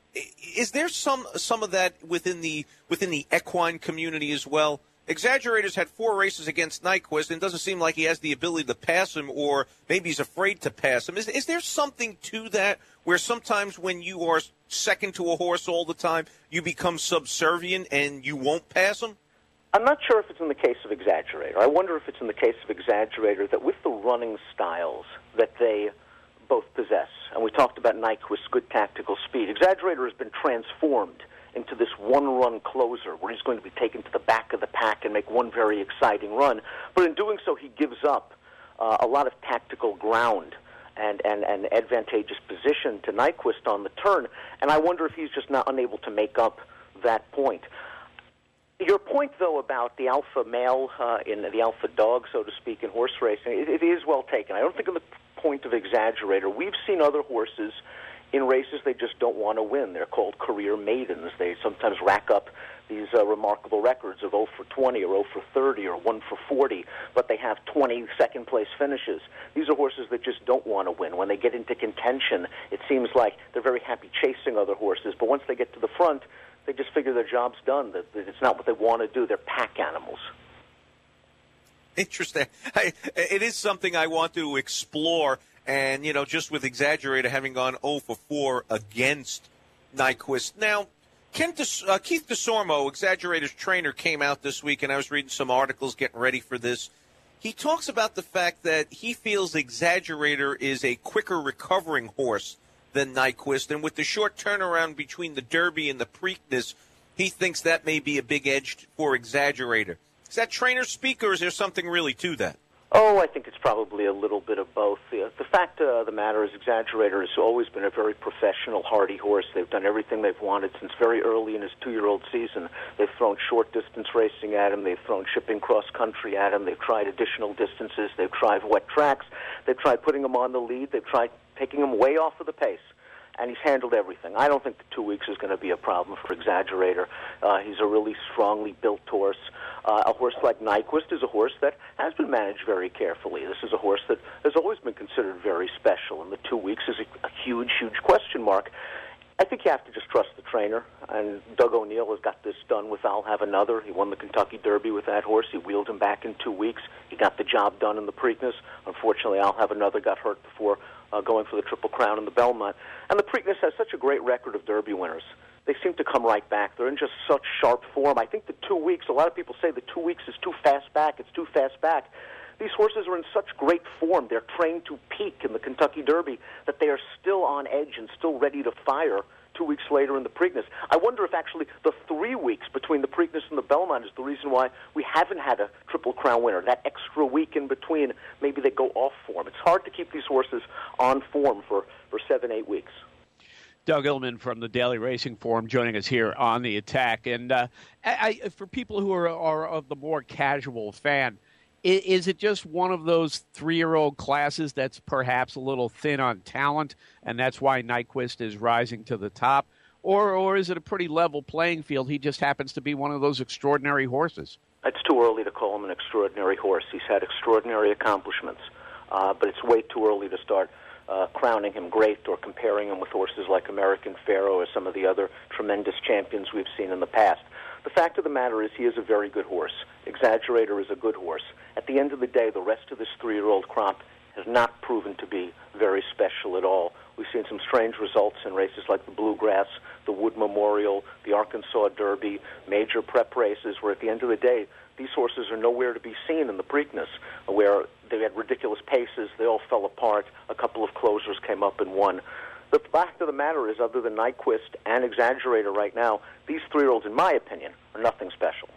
Is there some some of that within the within the equine community as well? Exaggerator's had four races against Nyquist, and it doesn't seem like he has the ability to pass him, or maybe he's afraid to pass him. Is, is there something to that where sometimes when you are second to a horse all the time, you become subservient and you won't pass him? I'm not sure if it's in the case of Exaggerator. I wonder if it's in the case of Exaggerator that with the running styles that they both possess, and we talked about Nyquist's good tactical speed, Exaggerator has been transformed into this one-run closer where he's going to be taken to the back of the pack and make one very exciting run. But in doing so, he gives up uh, a lot of tactical ground and, and, and advantageous position to Nyquist on the turn. And I wonder if he's just not unable to make up that point. Your point, though, about the alpha male uh, in the alpha dog, so to speak, in horse racing, it, it is well taken. I don't think in the point of Exaggerator. We've seen other horses in races they just don't want to win. They're called career maidens. They sometimes rack up these uh, remarkable records of oh for twenty or oh for thirty or one for forty, but they have twenty second-place finishes. These are horses that just don't want to win. When they get into contention, it seems like they're very happy chasing other horses, but once they get to the front, they just figure their job's done, that it's not what they want to do. They're pack animals. Interesting. I, it is something I want to explore. And, you know, just with Exaggerator having gone oh for four against Nyquist. Now, Ken Des, uh, Keith DeSormo, Exaggerator's trainer, came out this week, and I was reading some articles getting ready for this. He talks about the fact that he feels Exaggerator is a quicker recovering horse than Nyquist. And with the short turnaround between the Derby and the Preakness, he thinks that may be a big edge for Exaggerator. Is that trainer speak, or is there something really to that? Oh, I think it's probably a little bit of both. The, the fact of the matter is Exaggerator has always been a very professional, hardy horse. They've done everything they've wanted since very early in his two-year-old season. They've thrown short-distance racing at him. They've thrown shipping cross-country at him. They've tried additional distances. They've tried wet tracks. They've tried putting him on the lead. They've tried taking him way off of the pace. And he's handled everything. I don't think the two weeks is going to be a problem for Exaggerator. Uh, he's a really strongly built horse. Uh, a horse like Nyquist is a horse that has been managed very carefully. This is a horse that has always been considered very special, and the two weeks is a, a huge, huge question mark. I think you have to just trust the trainer, and Doug O'Neill has got this done with I'll Have Another. He won the Kentucky Derby with that horse. He wheeled him back in two weeks. He got the job done in the Preakness. Unfortunately, I'll Have Another got hurt before uh, going for the Triple Crown in the Belmont. And the Preakness has such a great record of Derby winners. They seem to come right back. They're in just such sharp form. I think the two weeks, a lot of people say the two weeks is too fast back. It's too fast back. These horses are in such great form. They're trained to peak in the Kentucky Derby that they are still on edge and still ready to fire two weeks later in the Preakness. I wonder if actually the three weeks between the Preakness and the Belmont is the reason why we haven't had a Triple Crown winner. That extra week in between, maybe they go off form. It's hard to keep these horses on form for, for seven, eight weeks. Doug Illman from the Daily Racing Forum joining us here on The Attack. And uh, I, I, for people who are, are of the more casual fan, is, is it just one of those three-year-old classes that's perhaps a little thin on talent, and that's why Nyquist is rising to the top? Or, or is it a pretty level playing field? He just happens to be one of those extraordinary horses. It's too early to call him an extraordinary horse. He's had extraordinary accomplishments, uh, but it's way too early to start Uh, crowning him great or comparing him with horses like American Pharaoh or some of the other tremendous champions we've seen in the past. The fact of the matter is he is a very good horse. Exaggerator is a good horse. At the end of the day, the rest of this three-year-old crop has not proven to be very special at all. We've seen some strange results in races like the Bluegrass, the Wood Memorial, the Arkansas Derby, major prep races, where at the end of the day, these horses are nowhere to be seen in the Preakness, where they had ridiculous paces, they all fell apart, a couple of closers came up and won. The fact of the matter is, other than Nyquist and Exaggerator right now, these three-year-olds, in my opinion, are nothing special.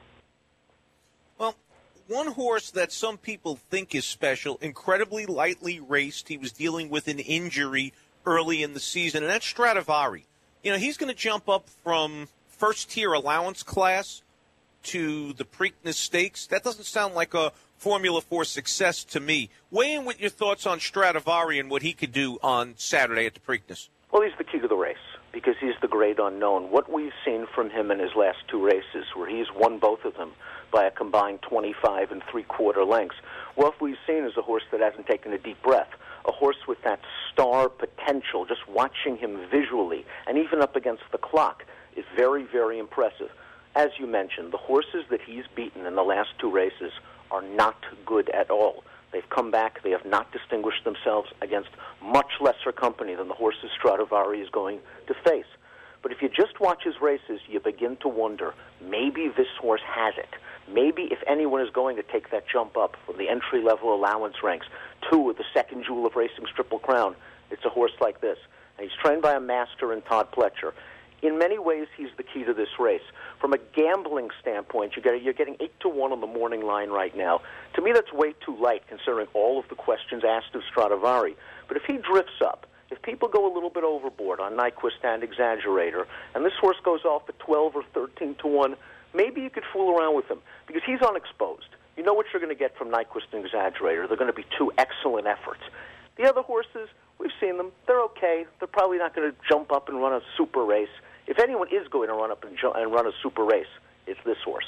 Well, one horse that some people think is special, incredibly lightly raced, he was dealing with an injury early in the season, and that's Stradivari. You know, he's going to jump up from first-tier allowance class to the Preakness Stakes. That doesn't sound like a formula for success to me. Weigh in with your thoughts on Stradivari and what he could do on Saturday at the Preakness. Well, he's the key to the race because he's the great unknown. What we've seen from him in his last two races, where he's won both of them by a combined twenty-five and three-quarter lengths, what we've seen is a horse that hasn't taken a deep breath, a horse with that star potential. Just watching him visually and even up against the clock is very, very impressive. As you mentioned, the horses that he's beaten in the last two races are not good at all. They've come back. They have not distinguished themselves against much lesser company than the horses Stradivari is going to face. But if you just watch his races, you begin to wonder, maybe this horse has it. Maybe if anyone is going to take that jump up from the entry-level allowance ranks to the second jewel of racing's Triple Crown, it's a horse like this. And he's trained by a master in Todd Pletcher. In many ways, he's the key to this race. From a gambling standpoint, you get, you're getting eight to one on the morning line right now. To me, that's way too light, considering all of the questions asked of Stradivari. But if he drifts up, if people go a little bit overboard on Nyquist and Exaggerator, and this horse goes off at twelve or thirteen to one, maybe you could fool around with him, because he's unexposed. You know what you're going to get from Nyquist and Exaggerator. They're going to be two excellent efforts. The other horses, we've seen them. They're okay. They're probably not going to jump up and run a super race. If anyone is going to run up and, jump and run a super race, it's this horse.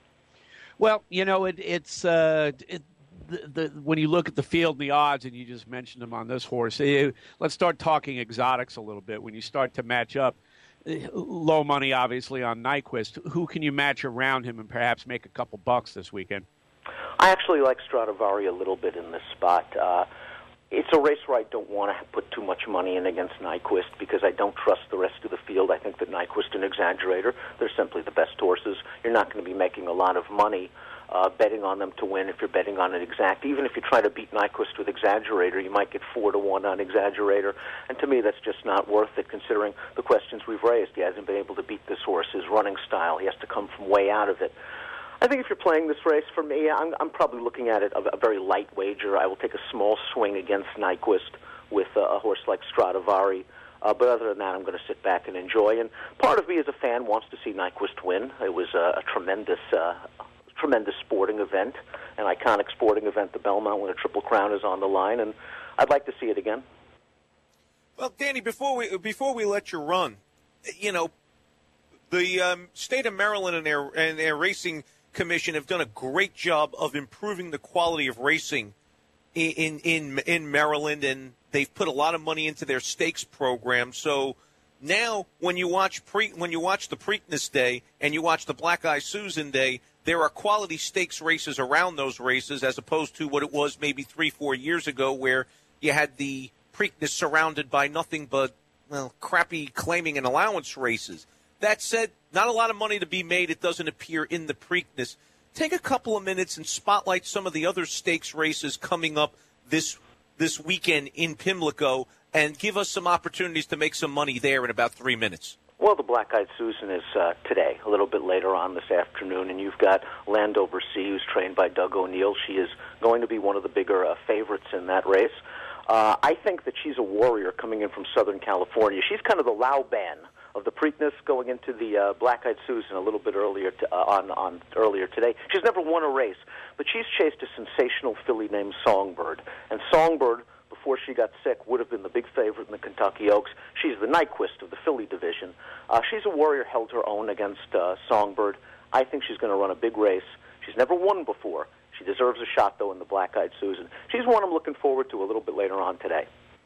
Well, you know, it, it's uh, it, the, the, when you look at the field and the odds, and you just mentioned them on this horse, it, let's start talking exotics a little bit. When you start to match up, low money, obviously, on Nyquist, who can you match around him and perhaps make a couple bucks this weekend? I actually like Stradivari a little bit in this spot. Uh, it's a race where I don't want to put too much money in against Nyquist because I don't trust the rest of the field. I think that Nyquist and Exaggerator, they're simply the best horses. You're not going to be making a lot of money uh, betting on them to win if you're betting on an exact. Even if you try to beat Nyquist with Exaggerator, you might get four to one on Exaggerator. And to me, that's just not worth it considering the questions we've raised. He hasn't been able to beat this horse, his running style. He has to come from way out of it. I think if you're playing this race, for me, I'm, I'm probably looking at it a, a very light wager. I will take a small swing against Nyquist with uh, a horse like Stradivari. Uh, but other than that, I'm going to sit back and enjoy. And part of me as a fan wants to see Nyquist win. It was a, a tremendous, uh, tremendous sporting event, an iconic sporting event, the Belmont, when a Triple Crown is on the line, and I'd like to see it again. Well, Danny, before we before we let you run, you know, the um, state of Maryland and their and their racing commission have done a great job of improving the quality of racing in in in Maryland, and they've put a lot of money into their stakes program. So now, when you watch pre when you watch the Preakness Day and you watch the Black Eye Susan Day, there are quality stakes races around those races, as opposed to what it was maybe three, four years ago, where you had the Preakness surrounded by nothing but well crappy claiming and allowance races. That said, not a lot of money to be made, it doesn't appear, in the Preakness. Take a couple of minutes and spotlight some of the other stakes races coming up this this weekend in Pimlico and give us some opportunities to make some money there in about three minutes. Well, the Black-Eyed Susan is uh, today, a little bit later on this afternoon, and you've got Landover Sea, who's trained by Doug O'Neill. She is going to be one of the bigger uh, favorites in that race. Uh, I think that she's a warrior coming in from Southern California. She's kind of the Lauban of the Preakness, going into the uh, Black-Eyed Susan a little bit earlier to, uh, on, on earlier today. She's never won a race, but she's chased a sensational filly named Songbird. And Songbird, before she got sick, would have been the big favorite in the Kentucky Oaks. She's the Nyquist of the filly division. Uh, she's a warrior, held her own against uh, Songbird. I think she's going to run a big race. She's never won before. She deserves a shot, though, in the Black-Eyed Susan. She's one I'm looking forward to a little bit later on today.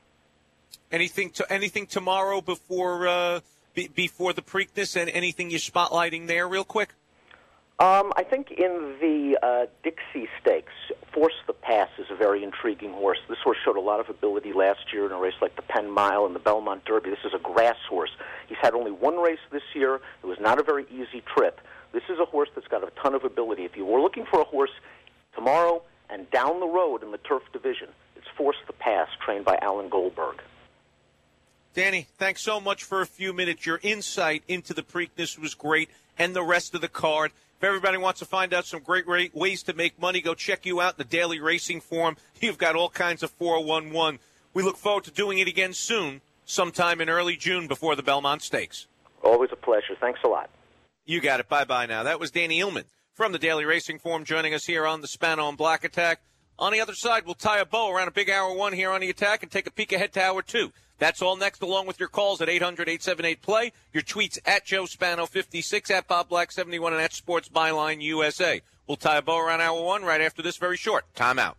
Anything to anything tomorrow before uh, be, before the Preakness, and anything you're spotlighting there real quick? Um, I think in the uh, Dixie Stakes, Force the Pass is a very intriguing horse. This horse showed a lot of ability last year in a race like the Penn Mile and the Belmont Derby. This is a grass horse. He's had only one race this year. It was not a very easy trip. This is a horse that's got a ton of ability. If you were looking for a horse tomorrow and down the road in the turf division, it's Force the Pass, trained by Alan Goldberg. Danny, thanks so much for a few minutes. Your insight into the Preakness was great, and the rest of the card. If everybody wants to find out some great ways to make money, go check you out in the Daily Racing Forum. You've got all kinds of four one one. We look forward to doing it again soon, sometime in early June before the Belmont Stakes. Always a pleasure. Thanks a lot. You got it. Bye-bye now. That was Danny Illman from the Daily Racing Forum joining us here on the Spano and Black Attack. On the other side, we'll tie a bow around a big hour one here on the Attack and take a peek ahead to hour two. That's all next, along with your calls at eight hundred, eight seven eight, play, your tweets at Joe Spano fifty-six, at Bob Black seventy-one, and at Sports Byline U S A. We'll tie a bow around hour one right after this very short timeout.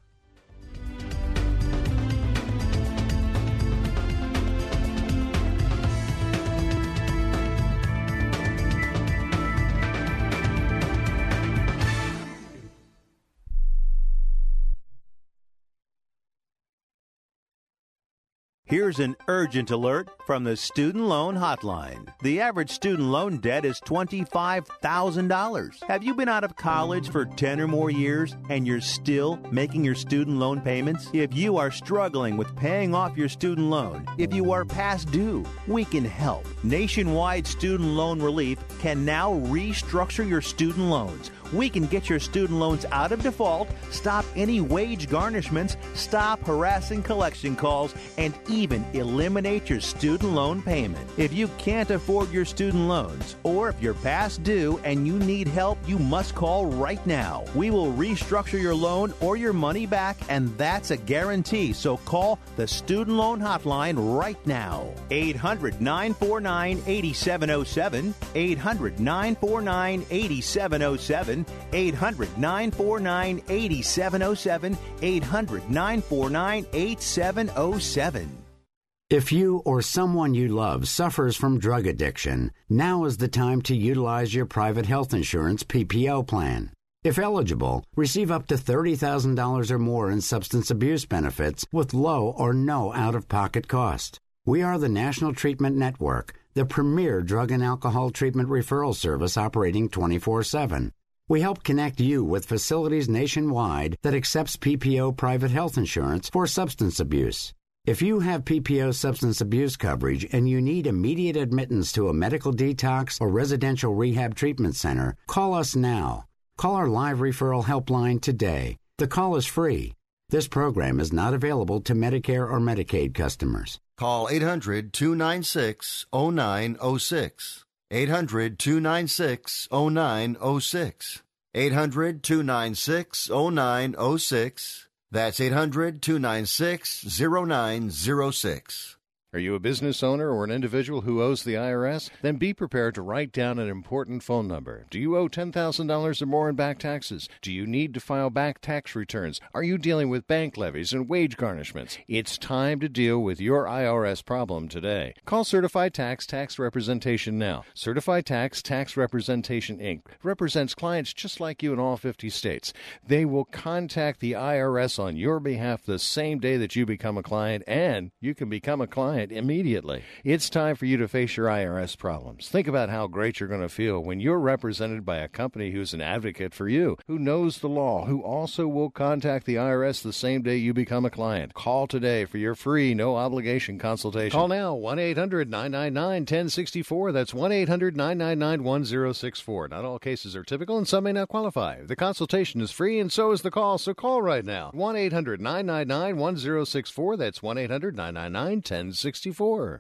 Here's an urgent alert from the Student Loan Hotline. The average student loan debt is twenty-five thousand dollars. Have you been out of college for ten or more years and you're still making your student loan payments? If you are struggling with paying off your student loan, if you are past due, we can help. Nationwide Student Loan Relief can now restructure your student loans. We can get your student loans out of default, stop any wage garnishments, stop harassing collection calls, and even eliminate your student loan payment. If you can't afford your student loans, or if you're past due and you need help, you must call right now. We will restructure your loan or your money back, and that's a guarantee. So call the Student Loan Hotline right now. eight hundred, nine four nine, eight seven zero seven, eight hundred, nine four nine, eight seven zero seven, eight hundred, nine four nine, eight seven zero seven, eight hundred, nine four nine, eight seven zero seven. If you or someone you love suffers from drug addiction, now is the time to utilize your private health insurance P P O plan. If eligible, receive up to thirty thousand dollars or more in substance abuse benefits with low or no out-of-pocket cost. We are the National Treatment Network, the premier drug and alcohol treatment referral service operating twenty-four seven. We help connect you with facilities nationwide that accepts P P O private health insurance for substance abuse. If you have P P O substance abuse coverage and you need immediate admittance to a medical detox or residential rehab treatment center, call us now. Call our live referral helpline today. The call is free. This program is not available to Medicare or Medicaid customers. Call eight hundred, two nine six, oh nine oh six. eight hundred, two nine six, oh nine oh six. eight hundred, two nine six, oh nine oh six. That's eight hundred, two nine six, oh nine oh six. Are you a business owner or an individual who owes the I R S? Then be prepared to write down an important phone number. Do you owe ten thousand dollars or more in back taxes? Do you need to file back tax returns? Are you dealing with bank levies and wage garnishments? It's time to deal with your I R S problem today. Call Certified Tax Tax Representation now. Certified Tax Tax Representation, Incorporated represents clients just like you in all fifty states. They will contact the I R S on your behalf the same day that you become a client, and you can become a client immediately. It's time for you to face your I R S problems. Think about how great you're going to feel when you're represented by a company who's an advocate for you, who knows the law, who also will contact the I R S the same day you become a client. Call today for your free, no-obligation consultation. Call now, one eight hundred, nine nine nine, one zero six four. That's one eight hundred, nine nine nine, one zero six four. Not all cases are typical, and some may not qualify. The consultation is free, and so is the call, so call right now. one eight hundred, nine nine nine, one zero six four. That's one eight hundred, nine nine nine, one zero six four.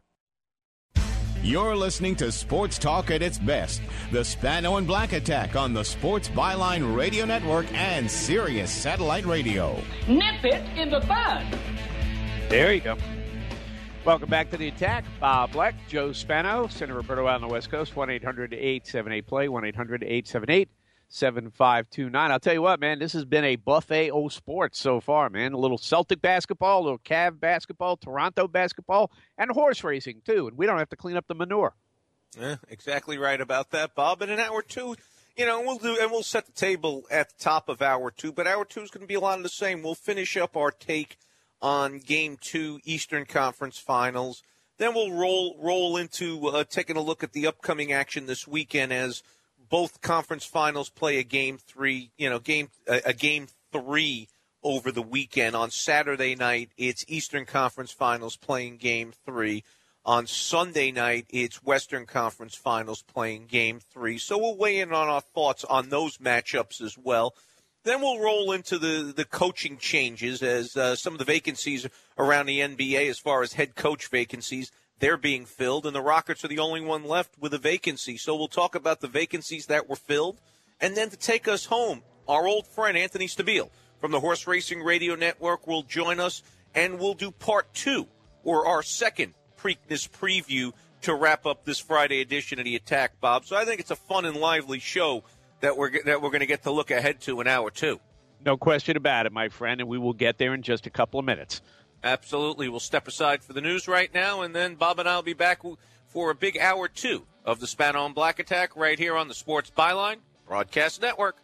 You're listening to Sports Talk at its best. The Spano and Black Attack on the Sports Byline Radio Network and Sirius Satellite Radio. Nip it in the bud. There you go. Welcome back to the attack. Bob Black, Joe Spano, Senator Roberto out on the West Coast, one eight hundred, eight seven eight, play, one eight hundred, eight seven eight, seven five two nine. I'll tell you what, man, this has been a buffet of sports so far, man. A little Celtic basketball, a little Cav basketball, Toronto basketball, and horse racing, too. And we don't have to clean up the manure. Yeah, exactly right about that, Bob. And in hour two, you know, we'll do, and we'll set the table at the top of hour two, but hour two is going to be a lot of the same. We'll finish up our take on game two, Eastern Conference Finals. Then we'll roll roll into uh, taking a look at the upcoming action this weekend as both conference finals play a game three, you know, game a, a game three over the weekend. On Saturday night, it's Eastern Conference Finals playing game three. On Sunday night, it's Western Conference Finals playing game three. So we'll weigh in on our thoughts on those matchups as well. Then we'll roll into the, the coaching changes as uh, some of the vacancies around the N B A as far as head coach vacancies, they're being filled, and the Rockets are the only one left with a vacancy. So we'll talk about the vacancies that were filled. And then to take us home, our old friend Anthony Stabile from the Horse Racing Radio Network will join us, and we'll do part two, or our second Preakness preview to wrap up this Friday edition of the Attack, Bob. So I think it's a fun and lively show that we're that we're going to get to look ahead to in hour two. No question about it, my friend, and we will get there in just a couple of minutes. Absolutely. We'll step aside for the news right now, and then Bob and I will be back for a big hour two of the Spano and Black Attack right here on the Sports Byline Broadcast Network.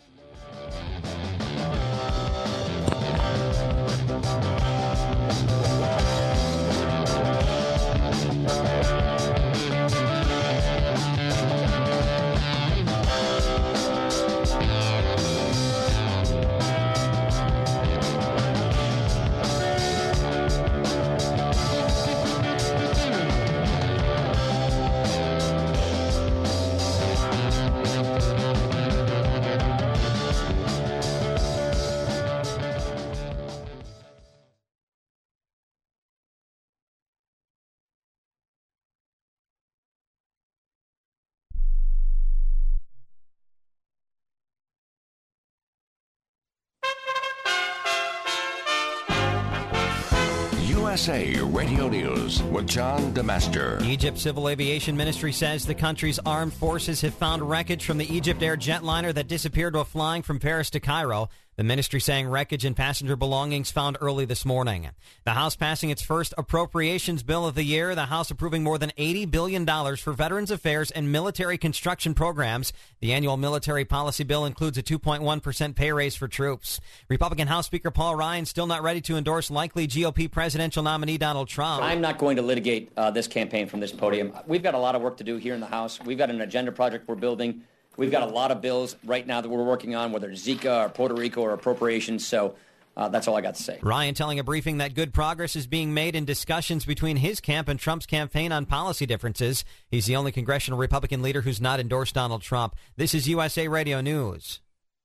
U S A Radio News with John DeMaster. Egypt Civil Aviation Ministry says the country's armed forces have found wreckage from the Egypt Air jetliner that disappeared while flying from Paris to Cairo. The ministry saying wreckage and passenger belongings found early this morning. The House passing its first appropriations bill of the year. The House approving more than eighty billion dollars for Veterans Affairs and military construction programs. The annual military policy bill includes a two point one percent pay raise for troops. Republican House Speaker Paul Ryan still not ready to endorse likely G O P presidential nominee Donald Trump. I'm not going to litigate uh, this campaign from this podium. We've got a lot of work to do here in the House. We've got an agenda project we're building. We've got a lot of bills right now that we're working on, whether it's Zika or Puerto Rico or appropriations. So uh, that's all I got to say. Ryan telling a briefing that good progress is being made in discussions between his camp and Trump's campaign on policy differences. He's the only congressional Republican leader who's not endorsed Donald Trump. This is U S A Radio News.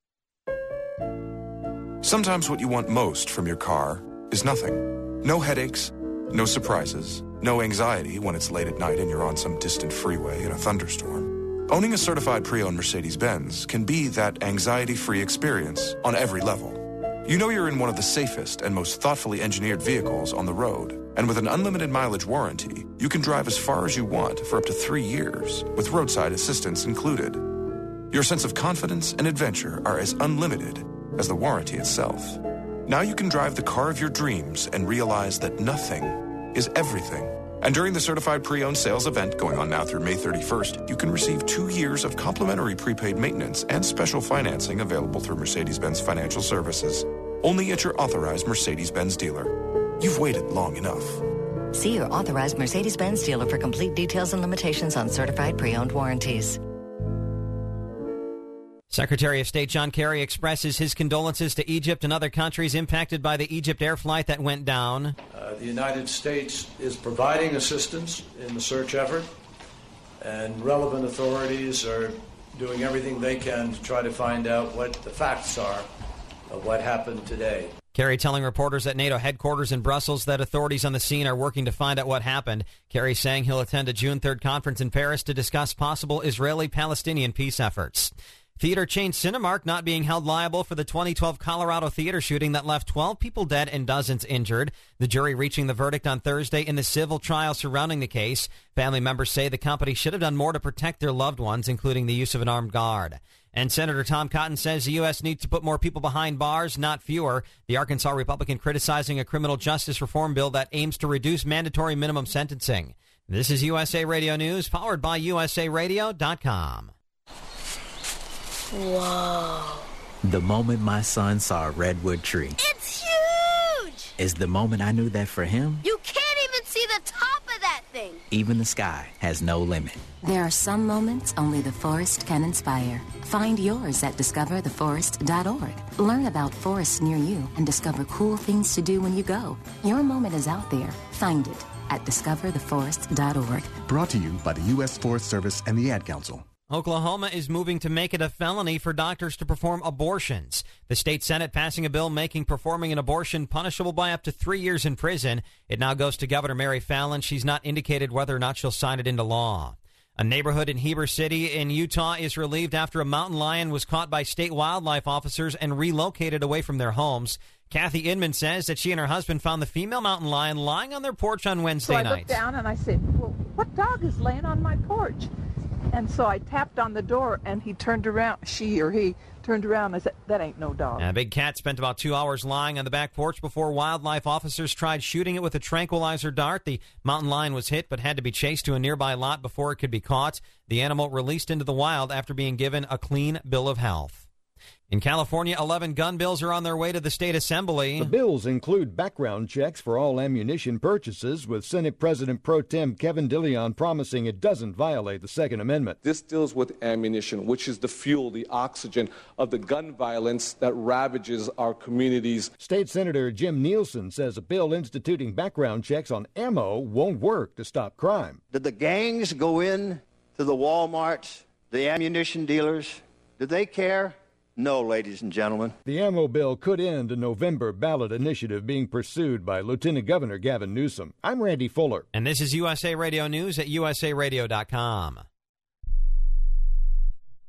Sometimes what you want most from your car is nothing. No headaches, no surprises, no anxiety when it's late at night and you're on some distant freeway in a thunderstorm. Owning a certified pre-owned Mercedes-Benz can be that anxiety-free experience on every level. You know you're in one of the safest and most thoughtfully engineered vehicles on the road. And with an unlimited mileage warranty, you can drive as far as you want for up to three years, with roadside assistance included. Your sense of confidence and adventure are as unlimited as the warranty itself. Now you can drive the car of your dreams and realize that nothing is everything. And during the Certified Pre-Owned Sales event going on now through May thirty-first, you can receive two years of complimentary prepaid maintenance and special financing available through Mercedes-Benz Financial Services. Only at your authorized Mercedes-Benz dealer. You've waited long enough. See your authorized Mercedes-Benz dealer for complete details and limitations on certified pre-owned warranties. Secretary of State John Kerry expresses his condolences to Egypt and other countries impacted by the Egypt Air flight that went down. Uh, the United States is providing assistance in the search effort, and relevant authorities are doing everything they can to try to find out what the facts are of what happened today. Kerry telling reporters at NATO headquarters in Brussels that authorities on the scene are working to find out what happened. Kerry saying he'll attend a June third conference in Paris to discuss possible Israeli-Palestinian peace efforts. Theater chain Cinemark not being held liable for the twenty twelve Colorado theater shooting that left twelve people dead and dozens injured. The jury reaching the verdict on Thursday in the civil trial surrounding the case. Family members say the company should have done more to protect their loved ones, including the use of an armed guard. And Senator Tom Cotton says the U S needs to put more people behind bars, not fewer. The Arkansas Republican criticizing a criminal justice reform bill that aims to reduce mandatory minimum sentencing. This is U S A Radio News, powered by U S A radio dot com. Whoa. The moment my son saw a redwood tree. It's huge! Is the moment I knew that for him, You can't even see the top of that thing. even the sky has no limit. There are some moments only the forest can inspire. Find yours at discover the forest dot org. Learn about forests near you and discover cool things to do when you go. Your moment is out there. Find it at discover the forest dot org. Brought to you by the U S Forest Service and the Ad Council. Oklahoma is moving to make it a felony for doctors to perform abortions. The state Senate passing a bill making performing an abortion punishable by up to three years in prison. It now goes to Governor Mary Fallin. She's not indicated whether or not she'll sign it into law. A neighborhood in Heber City in Utah is relieved after a mountain lion was caught by state wildlife officers and relocated away from their homes. Kathy Inman says that she and her husband found the female mountain lion lying on their porch on Wednesday so I night. looked down and I said, well, what dog is laying on my porch? And so I tapped on the door, and he turned around, she or he turned around and said, that ain't no dog. A big cat spent about two hours lying on the back porch before wildlife officers tried shooting it with a tranquilizer dart. The mountain lion was hit but had to be chased to a nearby lot before it could be caught. The animal released into the wild after being given a clean bill of health. In California, eleven gun bills are on their way to the state assembly. The bills include background checks for all ammunition purchases, with Senate President Pro Tem Kevin Dilleon promising it doesn't violate the Second Amendment. This deals with ammunition, which is the fuel, the oxygen of the gun violence that ravages our communities. State Senator Jim Nielsen says a bill instituting background checks on ammo won't work to stop crime. Did the gangs go in to the Walmarts, the ammunition dealers? Did they care? No, ladies and gentlemen. The ammo bill could end a November ballot initiative being pursued by Lieutenant Governor Gavin Newsom. I'm Randy Fuller. And this is U S A Radio News at U S A radio dot com.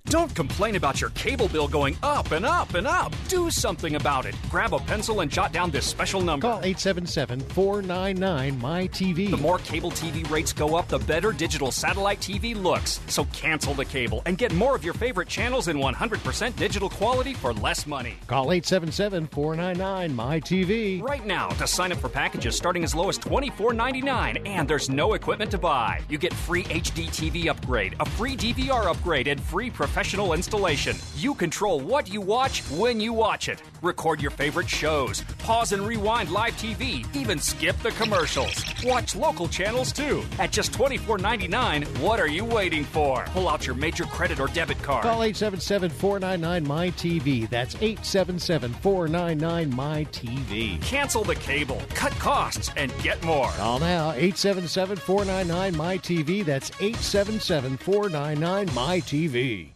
Don't complain about your cable bill going up and up and up. Do something about it. Grab a pencil and jot down this special number. Call eight seven seven, four nine nine, M Y T V. The more cable T V rates go up, the better digital satellite T V looks. So cancel the cable and get more of your favorite channels in one hundred percent digital quality for less money. Call eight seven seven, four nine nine, M Y T V. Right now to sign up for packages starting as low as twenty-four ninety-nine, and there's no equipment to buy. You get free H D T V upgrade, a free D V R upgrade, and free professional installation. You control what you watch when you watch it. Record your favorite shows, pause and rewind live T V, even skip the commercials. Watch local channels too. At just twenty-four ninety-nine, what are you waiting for? Pull out your major credit or debit card. Call eight seven seven, four nine nine, M Y T V. That's eight seven seven, four nine nine, M Y T V. Cancel the cable, cut costs, and get more. Call now, eight seven seven, four nine nine, M Y T V. That's eight seven seven, four nine nine, M Y T V.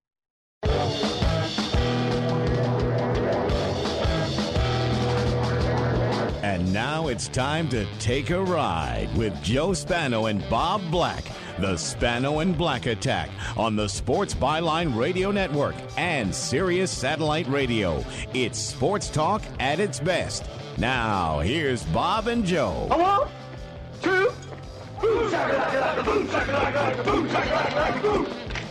And now it's time to take a ride with Joe Spano and Bob Black. The Spano and Black Attack on the Sports Byline Radio Network and Sirius Satellite Radio. It's sports talk at its best. Now, here's Bob and Joe. One, two, boom, shakalaka, boom, shakalaka, boom, shakalaka, boom.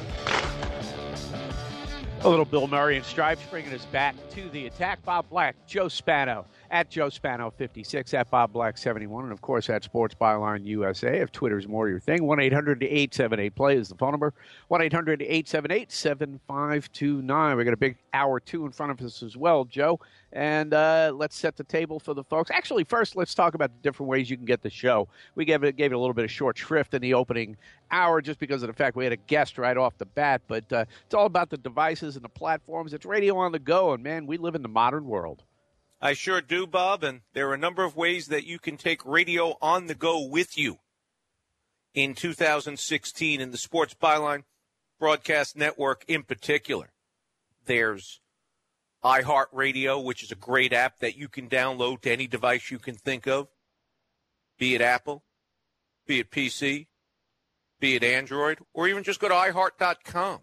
A little Bill Murray and Stripes bringing us back to the attack. Bob Black, Joe Spano, at Joe Spano fifty-six, at Bob Black seventy-one, and of course at Sports Byline U S A. If Twitter's more your thing, one eight hundred, eight seven eight, play is the phone number. one eight hundred, eight seven eight, seven five two nine. We got a big hour two in front of us as well, Joe. And uh, let's set the table for the folks. Actually, first, let's talk about the different ways you can get the show. We gave it, gave it a little bit of short shrift in the opening hour just because of the fact we had a guest right off the bat. But uh, it's all about the devices and the platforms. It's radio on the go, and, man, we live in the modern world. I sure do, Bob, and there are a number of ways that you can take radio on the go with you in two thousand sixteen in the Sports Byline Broadcast Network in particular. There's iHeartRadio, which is a great app that you can download to any device you can think of, be it Apple, be it P C, be it Android, or even just go to i heart dot com.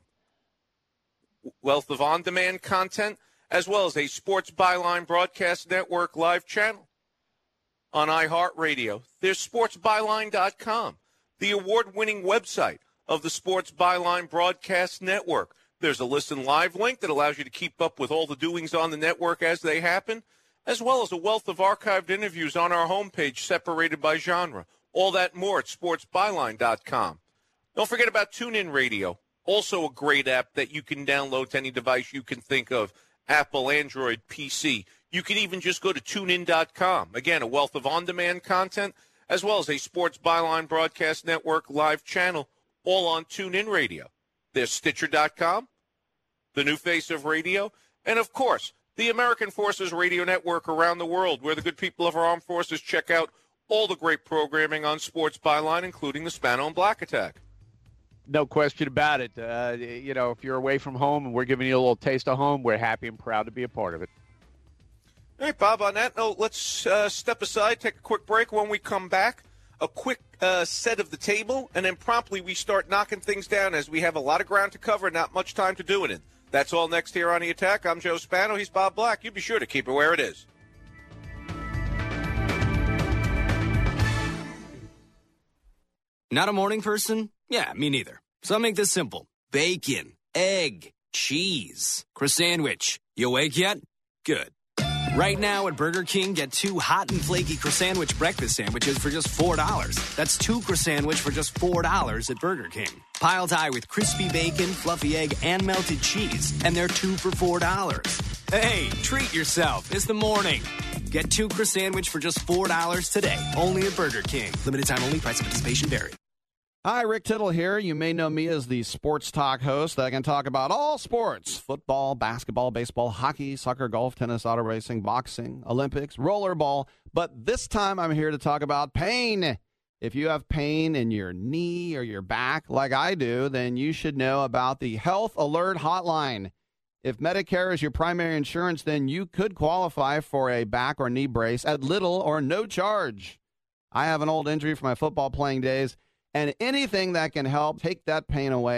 Wealth of on-demand content, as well as a Sports Byline Broadcast Network live channel on iHeartRadio. There's sports byline dot com, the award-winning website of the Sports Byline Broadcast Network. There's a listen live link that allows you to keep up with all the doings on the network as they happen, as well as a wealth of archived interviews on our homepage separated by genre. All that and more at sports byline dot com. Don't forget about TuneIn Radio, also a great app that you can download to any device you can think of, Apple, Android, P C. You can even just go to tune in dot com. Again, a wealth of on-demand content, as well as a Sports Byline Broadcast Network live channel, all on TuneIn Radio. There's Stitcher dot com, the new face of radio, and, of course, the American Forces Radio Network around the world, where the good people of our armed forces check out all the great programming on Sports Byline, including the Spano and Black Attack. No question about it. Uh, you know, if you're away from home and we're giving you a little taste of home, we're happy and proud to be a part of it. All right, Bob, on that note, let's uh, step aside, take a quick break. When we come back, a quick uh, set of the table, and then promptly we start knocking things down as we have a lot of ground to cover, not much time to do it in. That's all next here on The Attack. I'm Joe Spano. He's Bob Black. You be sure to keep it where it is. Not a morning person? Yeah, me neither. So I'll make this simple. Bacon, egg, cheese, croissant-wich. You awake yet? Good. Right now at Burger King, get two hot and flaky croissant-wich breakfast sandwiches for just four dollars. That's two croissant-wich for just four dollars at Burger King. Piled high with crispy bacon, fluffy egg, and melted cheese. And they're two for four dollars. Hey, treat yourself. It's the morning. Get two croissant-wich for just four dollars today. Only at Burger King. Limited time only. Price of participation vary. Hi, Rick Tittle here. You may know me as the sports talk host that can talk about all sports: football, basketball, baseball, hockey, soccer, golf, tennis, auto racing, boxing, Olympics, rollerball. But this time I'm here to talk about pain. If you have pain in your knee or your back like I do, then you should know about the Health Alert Hotline. If Medicare is your primary insurance, then you could qualify for a back or knee brace at little or no charge. I have an old injury from my football playing days, and anything that can help take that pain away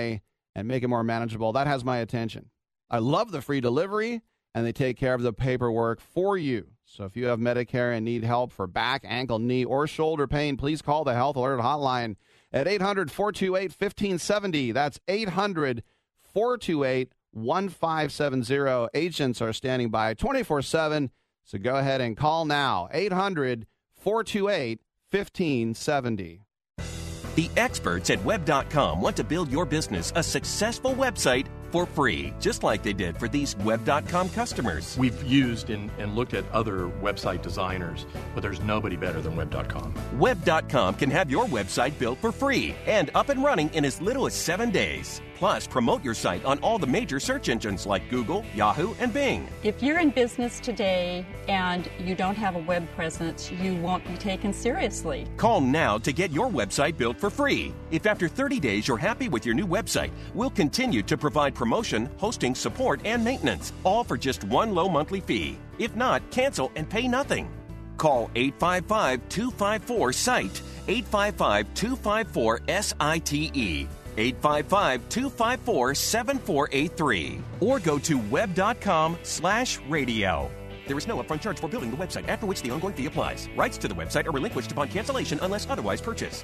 and make it more manageable, that has my attention. I love the free delivery, and they take care of the paperwork for you. So if you have Medicare and need help for back, ankle, knee, or shoulder pain, please call the Health Alert Hotline at eight hundred, four two eight, one five seven zero. That's eight hundred, four two eight, one five seven zero. Agents are standing by twenty-four seven, so go ahead and call now. eight hundred, four two eight, one five seven zero. The experts at web dot com want to build your business a successful website for free, just like they did for these web dot com customers. We've used and, and looked at other website designers, but there's nobody better than web dot com. web dot com can have your website built for free and up and running in as little as seven days. Plus, promote your site on all the major search engines like Google, Yahoo, and Bing. If you're in business today and you don't have a web presence, you won't be taken seriously. Call now to get your website built for free. If after thirty days you're happy with your new website, we'll continue to provide promotion, hosting, support, and maintenance, all for just one low monthly fee. If not, cancel and pay nothing. Call eight five five, two five four, S I T E, eight five five, two five four, S I T E. eight five five, two five four, seven four eight three, or go to web.com slash radio. There is no upfront charge for building the website, after which the ongoing fee applies. Rights to the website are relinquished upon cancellation unless otherwise purchased.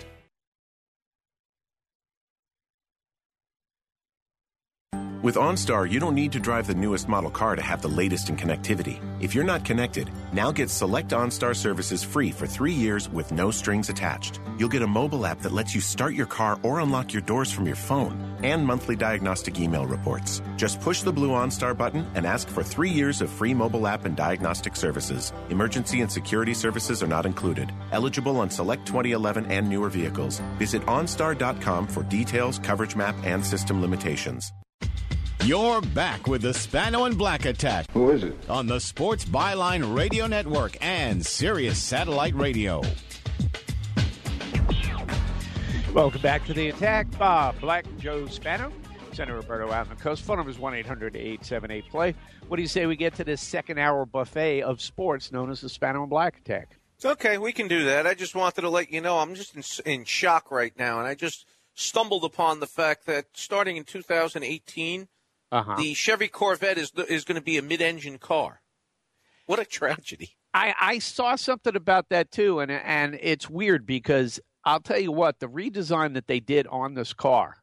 With OnStar, you don't need to drive the newest model car to have the latest in connectivity. If you're not connected, now get select OnStar services free for three years with no strings attached. You'll get a mobile app that lets you start your car or unlock your doors from your phone, and monthly diagnostic email reports. Just push the blue OnStar button and ask for three years of free mobile app and diagnostic services. Emergency and security services are not included. Eligible on select twenty eleven and newer vehicles. Visit OnStar dot com for details, coverage map, and system limitations. You're back with the Spano and Black Attack. Who is it? On the Sports Byline Radio Network and Sirius Satellite Radio. Welcome back to the attack. Bob Black, Joe Spano, Senator Roberto out on the coast. Phone number is one eight hundred, eight seven eight, play. What do you say we get to this second hour buffet of sports known as the Spano and Black Attack? It's okay. We can do that. I just wanted to let you know I'm just in, in shock right now, and I just stumbled upon the fact that starting in two thousand eighteen, Uh-huh. the Chevy Corvette is is going to be a mid-engine car. What a tragedy. I, I saw something about that, too, and and it's weird because I'll tell you what, the redesign that they did on this car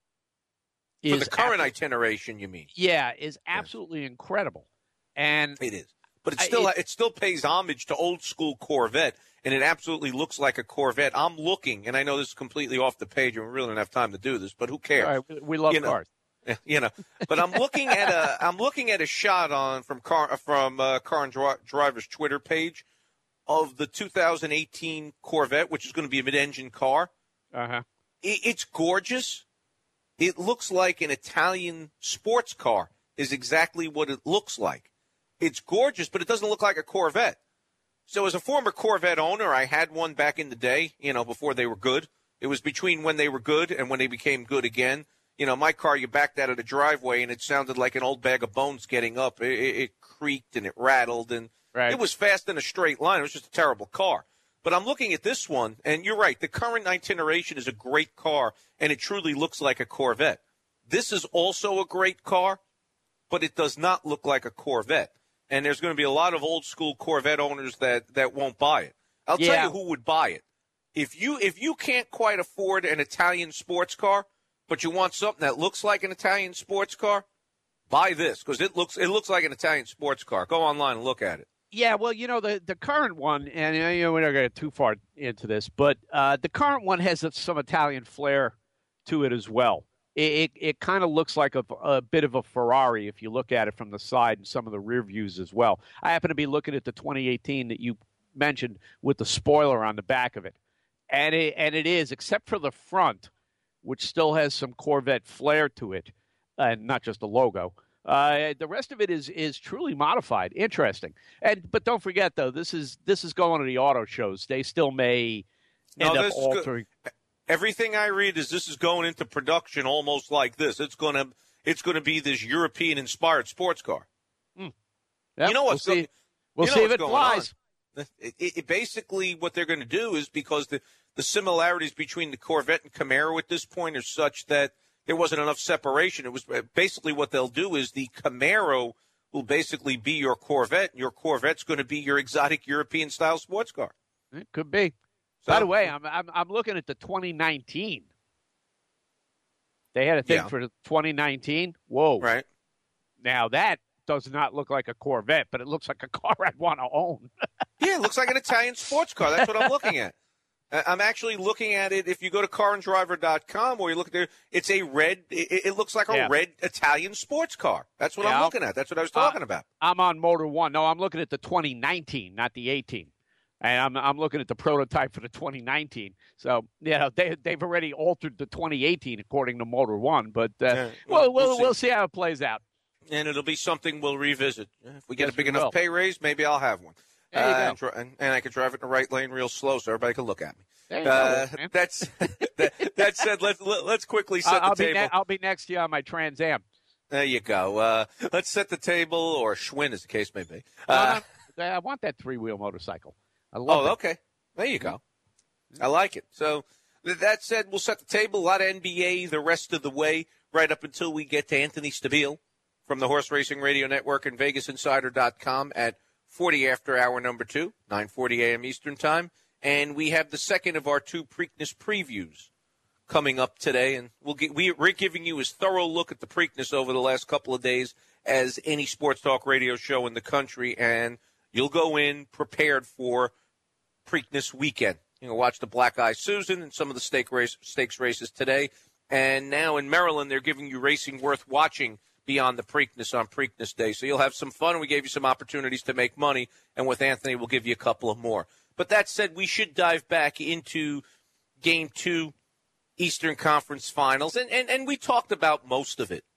is For the current abso- iteration, you mean? Yeah, is absolutely yes. incredible. And it is. But it still, it, it still pays homage to old-school Corvette, and it absolutely looks like a Corvette. I'm looking, and I know this is completely off the page, and we really don't have time to do this, but who cares? All right, we love you know, cars. You know, but I'm looking at a I'm looking at a shot on from car from uh, Car and Dri- Driver's Twitter page of the two thousand eighteen Corvette, which is going to be a mid-engine car. Uh-huh. It, it's gorgeous. It looks like an Italian sports car. Is exactly what it looks like. It's gorgeous, but it doesn't look like a Corvette. So, as a former Corvette owner, I had one back in the day. You know, before they were good. It was between when they were good and when they became good again. You know, my car, you backed out of the driveway, and it sounded like an old bag of bones getting up. It, it, it creaked, and it rattled, and right. It was fast in a straight line. It was just a terrible car. But I'm looking at this one, and you're right. The current iteration is a great car, and it truly looks like a Corvette. This is also a great car, but it does not look like a Corvette. And there's going to be a lot of old-school Corvette owners that, that won't buy it. I'll yeah. tell you who would buy it. If you if you can't quite afford an Italian sports car, but you want something that looks like an Italian sports car, buy this because it looks it looks like an Italian sports car. Go online and look at it. Yeah, well, you know, the, the current one, and you know, we're not going to get too far into this, but uh, the current one has some Italian flair to it as well. It it, it kind of looks like a, a bit of a Ferrari if you look at it from the side and some of the rear views as well. I happen to be looking at the twenty eighteen that you mentioned with the spoiler on the back of it, and it, and it is, except for the front, which still has some Corvette flair to it, and not just the logo. Uh, the rest of it is is truly modified. Interesting. And but don't forget though, this is this is going to the auto shows. They still may end no, up altering. Go- Everything I read is this is going into production almost like this. It's going to it's going to be this European inspired sports car. Hmm. Yep, you know what's we'll see, we'll you know see what's if it going flies. On. It, it, it basically what they're going to do is because the the similarities between the Corvette and Camaro at this point are such that there wasn't enough separation. It was basically what they'll do is the Camaro will basically be your Corvette, and your Corvette's going to be your exotic European-style sports car. It could be. So, By the way, I'm, I'm I'm looking at the twenty nineteen. They had a thing yeah. for the twenty nineteen. Whoa. Right. Now, that does not look like a Corvette, but it looks like a car I'd want to own. Yeah, it looks like an Italian sports car. That's what I'm looking at. I'm actually looking at it. If you go to car and driver dot com or you look there, it's a red, it, it looks like a yeah. red Italian sports car. That's what yeah, I'm looking at. That's what I was talking uh, about. I'm on Motor One. No, I'm looking at the twenty nineteen, not the eighteen. And I'm I'm looking at the prototype for the twenty nineteen. So, you know, they, they've already altered the twenty eighteen according to Motor One. But uh, yeah, well, we'll, we'll, we'll, see. we'll see how it plays out. And it'll be something we'll revisit. If we get yes, a big enough will. pay raise, maybe I'll have one. There you uh, go. and, dr- and, and I can drive it in the right lane real slow so everybody can look at me. There you uh, go, man. That's that, that said, let's let's quickly set I'll the be table. Ne- I'll be next to you on my Trans Am. There you go. Uh, let's set the table, or Schwinn, as the case may be. No, Uh, no, I want that three wheel motorcycle. I love oh, it. okay. There you go. I like it. So that said, we'll set the table. A lot of N B A the rest of the way, right up until we get to Anthony Stabile from the Horse Racing Radio Network and Vegas Insider dot com at forty after hour number two, nine forty a.m. Eastern Time. And we have the second of our two Preakness previews coming up today. And we'll get, we, we're giving you as thorough look at the Preakness over the last couple of days as any sports talk radio show in the country. And you'll go in prepared for Preakness weekend. You know, watch the Black Eye Susan and some of the stake race, stakes races today. And now in Maryland, they're giving you racing worth watching beyond the Preakness on Preakness Day. So you'll have some fun. We gave you some opportunities to make money. And with Anthony, we'll give you a couple of more. But that said, we should dive back into Game two, Eastern Conference Finals. And, and, and we talked about most of it.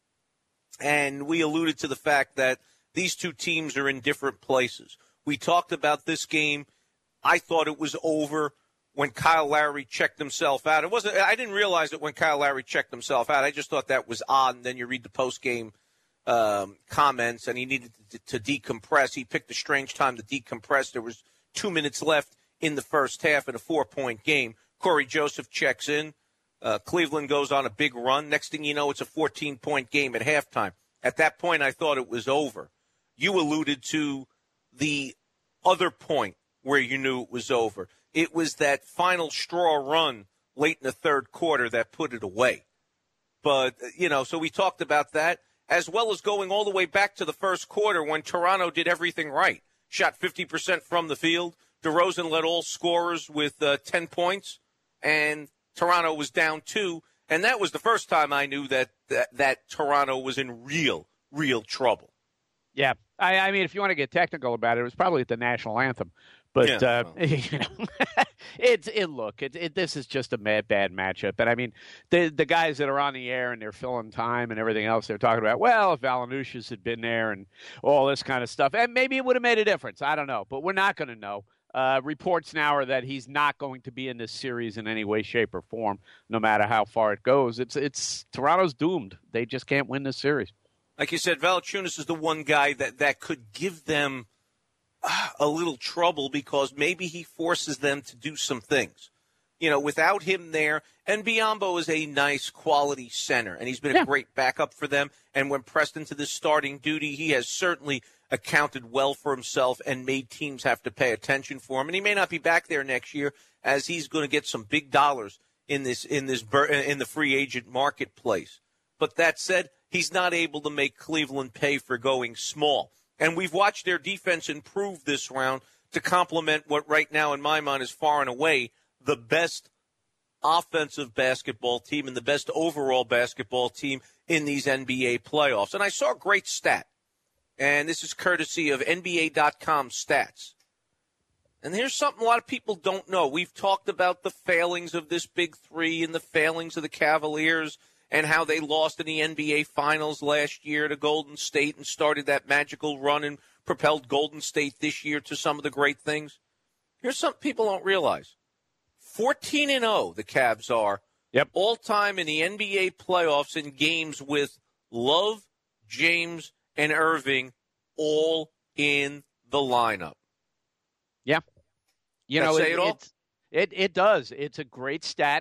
And we alluded to the fact that these two teams are in different places. We talked about this game. I thought it was over when Kyle Lowry checked himself out. It wasn't. I didn't realize it when Kyle Lowry checked himself out. I just thought that was odd. And then you read the post-game um, comments, and he needed to, to decompress. He picked a strange time to decompress. There was two minutes left in the first half in a four-point game. Corey Joseph checks in. Uh, Cleveland goes on a big run. Next thing you know, it's a fourteen-point game at halftime. At that point, I thought it was over. You alluded to the other point where you knew it was over. It was that final straw run late in the third quarter that put it away. But, you know, so we talked about that, as well as going all the way back to the first quarter when Toronto did everything right. Shot fifty percent from the field. DeRozan led all scorers with uh, ten points, and Toronto was down two. And that was the first time I knew that that, that Toronto was in real, real trouble. Yeah. I, I mean, if you want to get technical about it, it was probably at the national anthem. But, yeah, uh, you know, it's, it, look, it, it, this is just a mad, bad matchup. And, I mean, the the guys that are on the air and they're filling time and everything else, they're talking about, well, if Valanciunas had been there and all this kind of stuff, and maybe it would have made a difference. I don't know. But we're not going to know. Uh, reports now are that he's not going to be in this series in any way, shape, or form, no matter how far it goes. It's it's Toronto's doomed. They just can't win this series. Like you said, Valanciunas is the one guy that, that could give them uh, a little trouble because maybe he forces them to do some things. You know, without him there, and Biyombo is a nice quality center, and he's been yeah. a great backup for them. And when pressed into this starting duty, he has certainly accounted well for himself and made teams have to pay attention for him. And he may not be back there next year, as he's going to get some big dollars in this in this in the free agent marketplace. But that said, he's not able to make Cleveland pay for going small. And we've watched their defense improve this round to complement what right now, in my mind, is far and away the best offensive basketball team and the best overall basketball team in these N B A playoffs. And I saw a great stat, and this is courtesy of N B A dot com stats. And here's something a lot of people don't know. We've talked about the failings of this big three and the failings of the Cavaliers and how they lost in the N B A Finals last year to Golden State and started that magical run and propelled Golden State this year to some of the great things. Here's something people don't realize. fourteen and oh the Cavs are yep. all time in the N B A playoffs in games with Love, James, and Irving all in the lineup. Yeah. You That know, say it, it all? It's, it, it does. It's a great stat.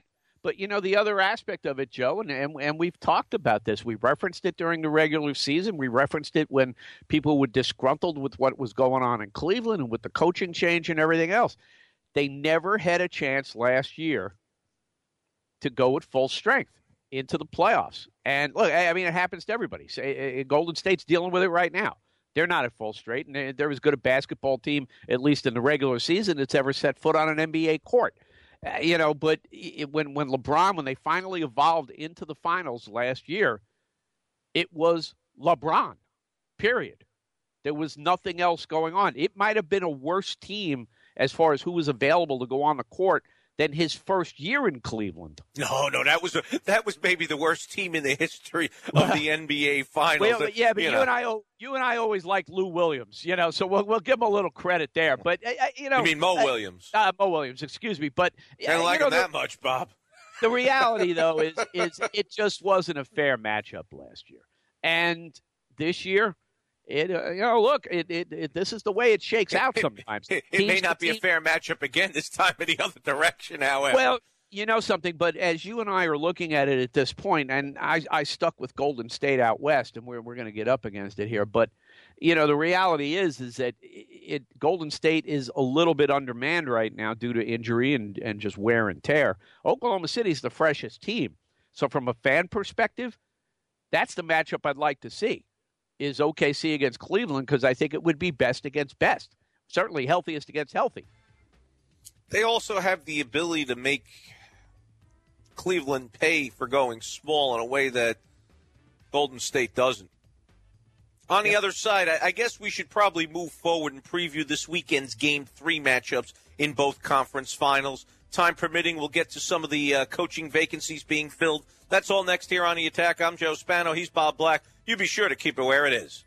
But, you know, the other aspect of it, Joe, and, and and we've talked about this. We referenced it during the regular season. We referenced it when people were disgruntled with what was going on in Cleveland and with the coaching change and everything else. They never had a chance last year to go at full strength into the playoffs. And, look, I mean, it happens to everybody. So, Golden State's dealing with it right now. They're not at full straight, and they're as good a basketball team, at least in the regular season, that's ever set foot on an N B A court. Uh, you know, but it, when when LeBron, when they finally evolved into the finals last year, it was LeBron, period. There was nothing else going on. It might have been a worse team as far as who was available to go on the court than his first year in Cleveland. No, no, that was a, that was maybe the worst team in the history of the N B A Finals. Well, yeah, but you, you know. and I, you and I always liked Lou Williams, you know, so we'll we'll give him a little credit there. But uh, you know, you mean Mo Williams? Uh, Mo Williams, excuse me. But I don't uh, like you know, him that the, much, Bob. The reality, though, is is it just wasn't a fair matchup last year, and this year. It uh, you know look it, it, it this is the way it shakes out sometimes. It, it, it may not be team. a fair matchup again this time in the other direction, however. Well, you know something, but as you and I are looking at it at this point, and I, I stuck with Golden State out west, and we're we're going to get up against it here. But you know the reality is is that it, it Golden State is a little bit undermanned right now due to injury and and just wear and tear. Oklahoma City is the freshest team, so from a fan perspective, that's the matchup I'd like to see. Is O K C against Cleveland, because I think it would be best against best. Certainly healthiest against healthy. They also have the ability to make Cleveland pay for going small in a way that Golden State doesn't. On the yep. other side, I guess we should probably move forward and preview this weekend's Game three matchups in both conference finals. Time permitting, we'll get to some of the uh, coaching vacancies being filled. That's all next here on The Attack. I'm Joe Spano. He's Bob Black. You be sure to keep it where it is.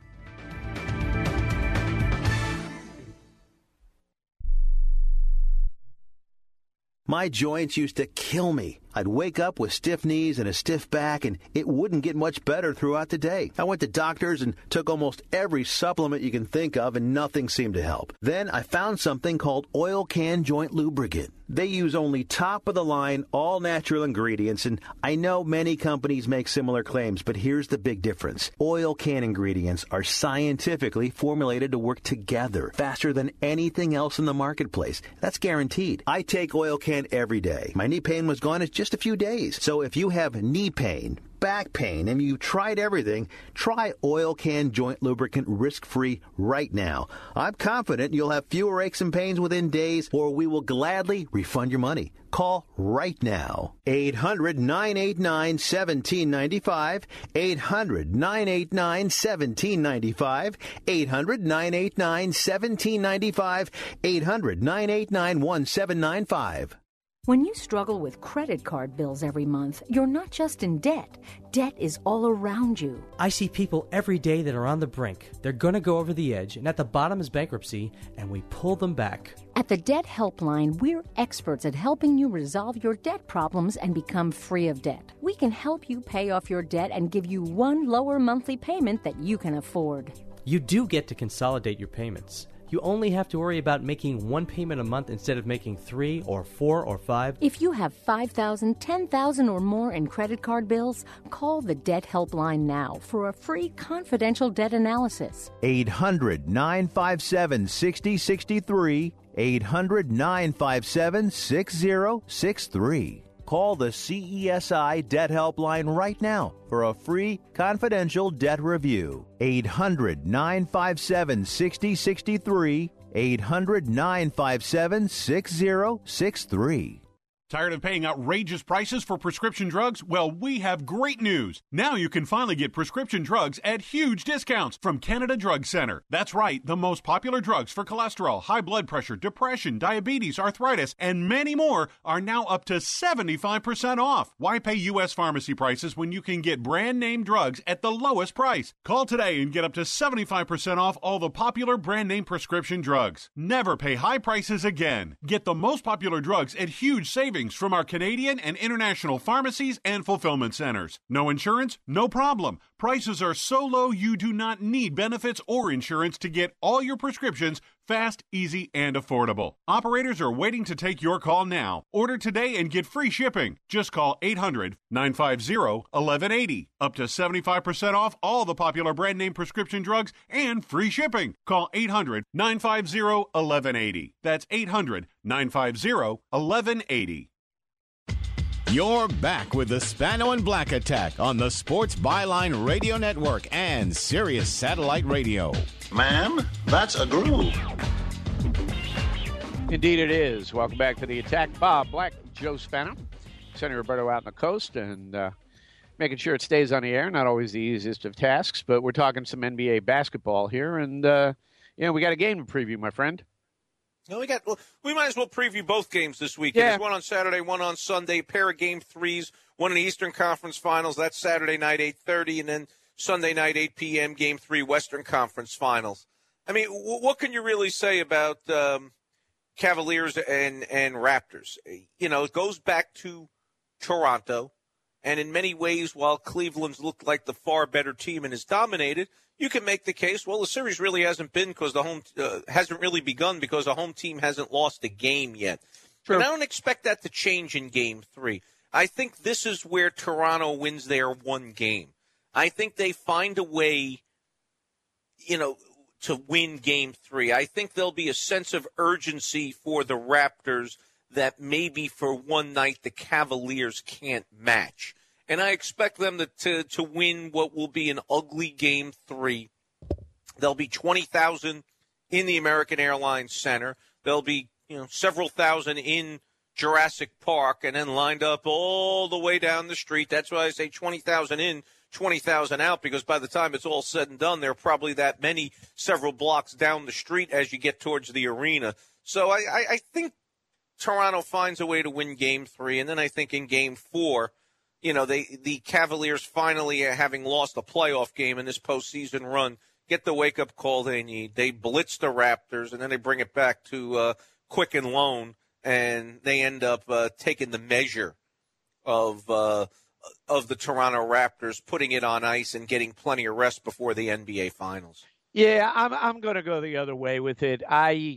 My joints used to kill me. I'd wake up with stiff knees and a stiff back, and it wouldn't get much better throughout the day. I went to doctors and took almost every supplement you can think of, and nothing seemed to help. Then I found something called Oil Can Joint Lubricant. They use only top-of-the-line, all-natural ingredients, and I know many companies make similar claims, but here's the big difference. Oil Can ingredients are scientifically formulated to work together faster than anything else in the marketplace. That's guaranteed. I take Oil Can every day. My knee pain was gone in just a few days. So if you have knee pain, back pain, and you tried everything, try Oil Can Joint Lubricant risk-free right now. I'm confident you'll have fewer aches and pains within days, or we will gladly refund your money. Call right now. eight hundred, nine eight nine, one seven nine five. eight hundred, nine eight nine, one seven nine five. eight hundred, nine eight nine, one seven nine five. eight hundred, nine eight nine, one seven nine five. When you struggle with credit card bills every month, you're not just in debt. Debt is all around you. I see people every day that are on the brink. They're going to go over the edge, and at the bottom is bankruptcy, and we pull them back. At the Debt Helpline, we're experts at helping you resolve your debt problems and become free of debt. We can help you pay off your debt and give you one lower monthly payment that you can afford. You do get to consolidate your payments. You only have to worry about making one payment a month instead of making three or four or five. If you have five thousand dollars, ten thousand dollars or more in credit card bills, call the Debt Helpline now for a free confidential debt analysis. eight hundred, nine five seven, six zero six three. eight hundred, nine five seven, six zero six three. Call the C E S I Debt Helpline right now for a free confidential debt review. eight hundred, nine five seven, six zero six three. eight hundred, nine five seven, six zero six three. Tired of paying outrageous prices for prescription drugs? Well, we have great news. Now you can finally get prescription drugs at huge discounts from Canada Drug Center. That's right, the most popular drugs for cholesterol, high blood pressure, depression, diabetes, arthritis, and many more are now up to seventy-five percent off. Why pay U S pharmacy prices when you can get brand name drugs at the lowest price? Call today and get up to seventy-five percent off all the popular brand name prescription drugs. Never pay high prices again. Get the most popular drugs at huge savings from our Canadian and international pharmacies and fulfillment centers. No insurance? No problem. Prices are so low you do not need benefits or insurance to get all your prescriptions fast, easy, and affordable. Operators are waiting to take your call now. Order today and get free shipping. Just call eight hundred, nine five zero, one one eight zero. Up to seventy-five percent off all the popular brand name prescription drugs and free shipping. Call eight hundred, nine five zero, one one eight zero. That's eight hundred, nine five zero, one one eight zero. You're back with the Spano and Black Attack on the Sports Byline Radio Network and Sirius Satellite Radio. Ma'am, that's a groove. Indeed it is. Welcome back to the Attack. Bob Black, Joe Spano, Sonny Roberto out on the coast, and uh, making sure it stays on the air. Not always the easiest of tasks, but we're talking some N B A basketball here, and uh, you know, we got a game to preview, my friend. No, we got. Well, we might as well preview both games this weekend. Yeah. There's one on Saturday, one on Sunday. A pair of game threes. One in the Eastern Conference Finals. That's Saturday night, eight thirty, and then Sunday night, eight p.m. Game three, Western Conference Finals. I mean, w- what can you really say about um, Cavaliers and and Raptors? You know, it goes back to Toronto, and in many ways, while Cleveland's looked like the far better team and is dominated, you can make the case, well, the series really hasn't been because the home uh, hasn't really begun because the home team hasn't lost a game yet. True. And I don't expect that to change in game three. I think this is where Toronto wins their one game. I think they find a way, you know, to win game three. I think there'll be a sense of urgency for the Raptors that maybe for one night the Cavaliers can't match. And I expect them to, to, to win what will be an ugly game three. There'll be twenty thousand in the American Airlines Center. There'll be, you know, several thousand in Jurassic Park and then lined up all the way down the street. That's why I say twenty thousand in, twenty thousand out, because by the time it's all said and done, there are probably that many several blocks down the street as you get towards the arena. So I, I, I think Toronto finds a way to win game three. And then I think in game four, you know, they the Cavaliers finally, having lost a playoff game in this postseason run, get the wake-up call they need. They blitz the Raptors, and then they bring it back to uh, quick and lone, and they end up uh, taking the measure of uh, of the Toronto Raptors, putting it on ice and getting plenty of rest before the N B A Finals. Yeah, I'm I'm going to go the other way with it. I.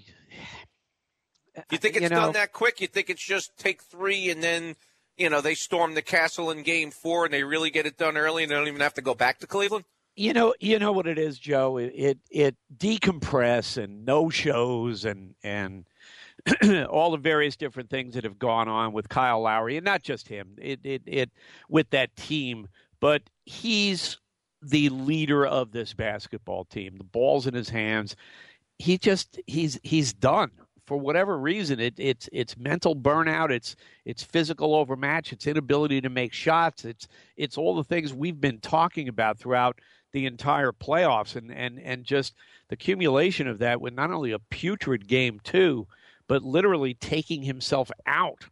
You think it's you know, done that quick? You think it's just take three and then, you know, they storm the castle in game four and they really get it done early and they don't even have to go back to Cleveland? You know, you know what it is, Joe. It it, it decompress and no shows and and all the various different things that have gone on with Kyle Lowry, and not just him. It it it with that team, but he's the leader of this basketball team. The ball's in his hands. He just he's he's done. For whatever reason, it, it's it's mental burnout, it's it's physical overmatch, it's inability to make shots, it's it's all the things we've been talking about throughout the entire playoffs, and, and, and just the accumulation of that with not only a putrid game two, but literally taking himself out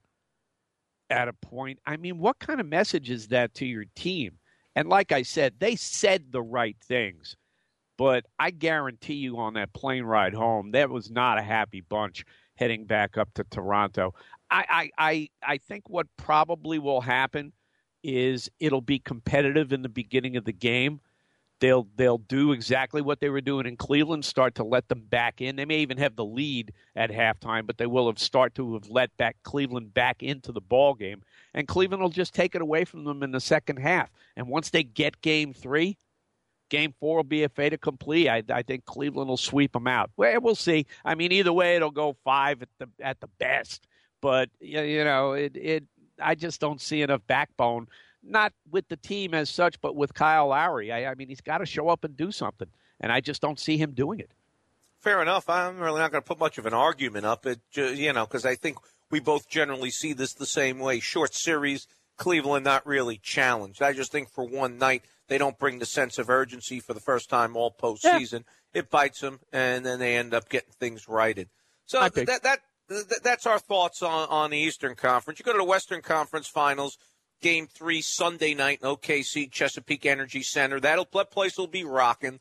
at a point. I mean, what kind of message is that to your team? And like I said, they said the right things. But I guarantee you on that plane ride home, that was not a happy bunch heading back up to Toronto. I, I, I, I think what probably will happen is it'll be competitive in the beginning of the game. They'll they'll do exactly what they were doing in Cleveland, start to let them back in. They may even have the lead at halftime, but they will have start to have let back Cleveland back into the ball game. And Cleveland will just take it away from them in the second half. And once they get game three, Game four will be a fait accompli. I, I think Cleveland will sweep them out. Well, we'll see. I mean, either way, it'll go five at the at the best. But you know, it it. I just don't see enough backbone, not with the team as such, but with Kyle Lowry. I, I mean, he's got to show up and do something, and I just don't see him doing it. Fair enough. I'm really not going to put much of an argument up. It you know, because I think we both generally see this the same way. Short series, Cleveland not really challenged. I just think for one night, they don't bring the sense of urgency for the first time all postseason. Yeah. It bites them, and then they end up getting things righted. So that, that that that's our thoughts on, on the Eastern Conference. You go to the Western Conference Finals, Game three, Sunday night in O K C, Chesapeake Energy Center. That'll, that place will be rocking.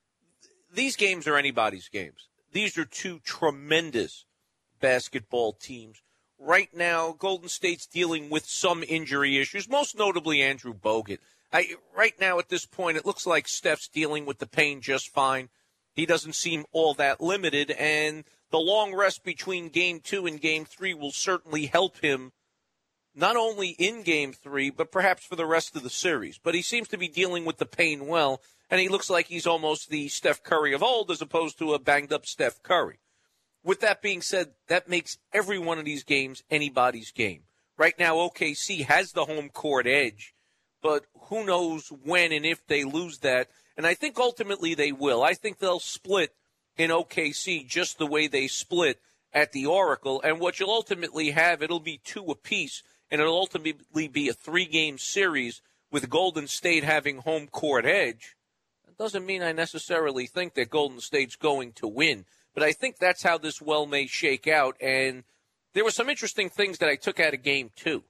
These games are anybody's games. These are two tremendous basketball teams. Right now, Golden State's dealing with some injury issues, most notably Andrew Bogut. I, right now at this point, it looks like Steph's dealing with the pain just fine. He doesn't seem all that limited, and the long rest between game two and game three will certainly help him, not only in game three, but perhaps for the rest of the series. But he seems to be dealing with the pain well, and he looks like he's almost the Steph Curry of old as opposed to a banged-up Steph Curry. With that being said, that makes every one of these games anybody's game. Right now, O K C has the home court edge, but who knows when and if they lose that. And I think ultimately they will. I think they'll split in O K C just the way they split at the Oracle. And what you'll ultimately have, it'll be two apiece, and it'll ultimately be a three-game series with Golden State having home court edge. That doesn't mean I necessarily think that Golden State's going to win, but I think that's how this well may shake out. And there were some interesting things that I took out of game two.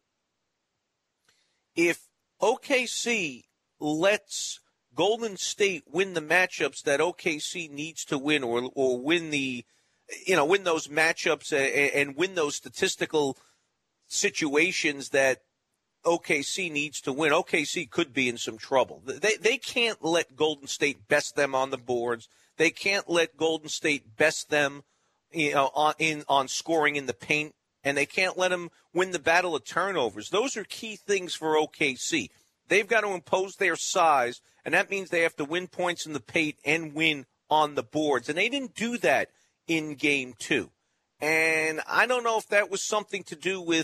If O K C lets Golden State win the matchups that O K C needs to win, or or win the, you know, win those matchups and, and win those statistical situations that O K C needs to win, O K C could be in some trouble. They they can't let Golden State best them on the boards. They can't let Golden State best them, you know, on in on scoring in the paint, and they can't let them win the battle of turnovers. Those are key things for O K C. They've got to impose their size, and that means they have to win points in the paint and win on the boards. And they didn't do that in game two. And I don't know if that was something to do with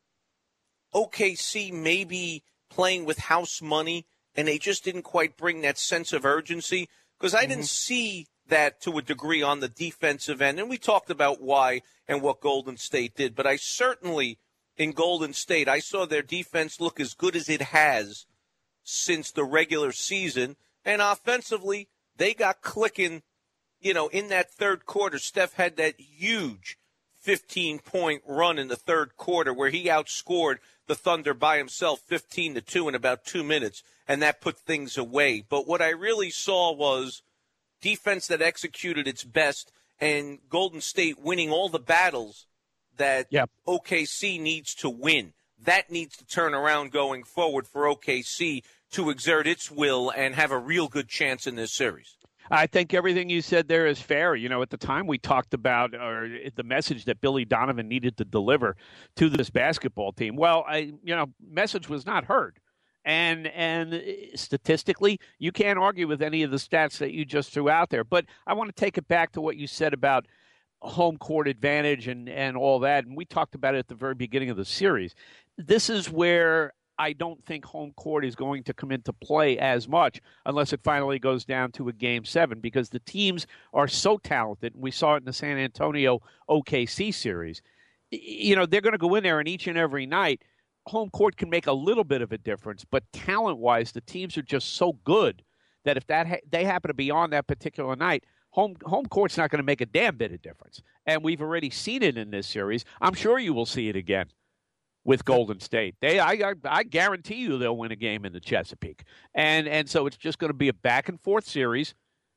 O K C maybe playing with house money, and they just didn't quite bring that sense of urgency, because I mm-hmm. didn't see that to a degree on the defensive end. And we talked about why and what Golden State did. But I certainly, in Golden State, I saw their defense look as good as it has since the regular season. And offensively, they got clicking, you know, in that third quarter. Steph had that huge fifteen-point run in the third quarter where he outscored the Thunder by himself fifteen to two in about two minutes, and that put things away. But what I really saw was defense that executed its best, and Golden State winning all the battles that yep. O K C needs to win. That needs to turn around going forward for O K C to exert its will and have a real good chance in this series. I think everything you said there is fair. You know, at the time we talked about or the message that Billy Donovan needed to deliver to this basketball team. Well, I, you know, message was not heard. And and statistically, you can't argue with any of the stats that you just threw out there. But I want to take it back to what you said about home court advantage and, and all that. And we talked about it at the very beginning of the series. This is where I don't think home court is going to come into play as much unless it finally goes down to a game seven, because the teams are so talented. We saw it in the San Antonio O K C series. You know, they're going to go in there and each and every night, home court can make a little bit of a difference, but talent-wise, the teams are just so good that if that ha- they happen to be on that particular night, home home court's not going to make a damn bit of difference. And we've already seen it in this series. I'm sure you will see it again with Golden State. They, I, I, I guarantee you they'll win a game in the Chesapeake. And and so it's just going to be a back-and-forth series.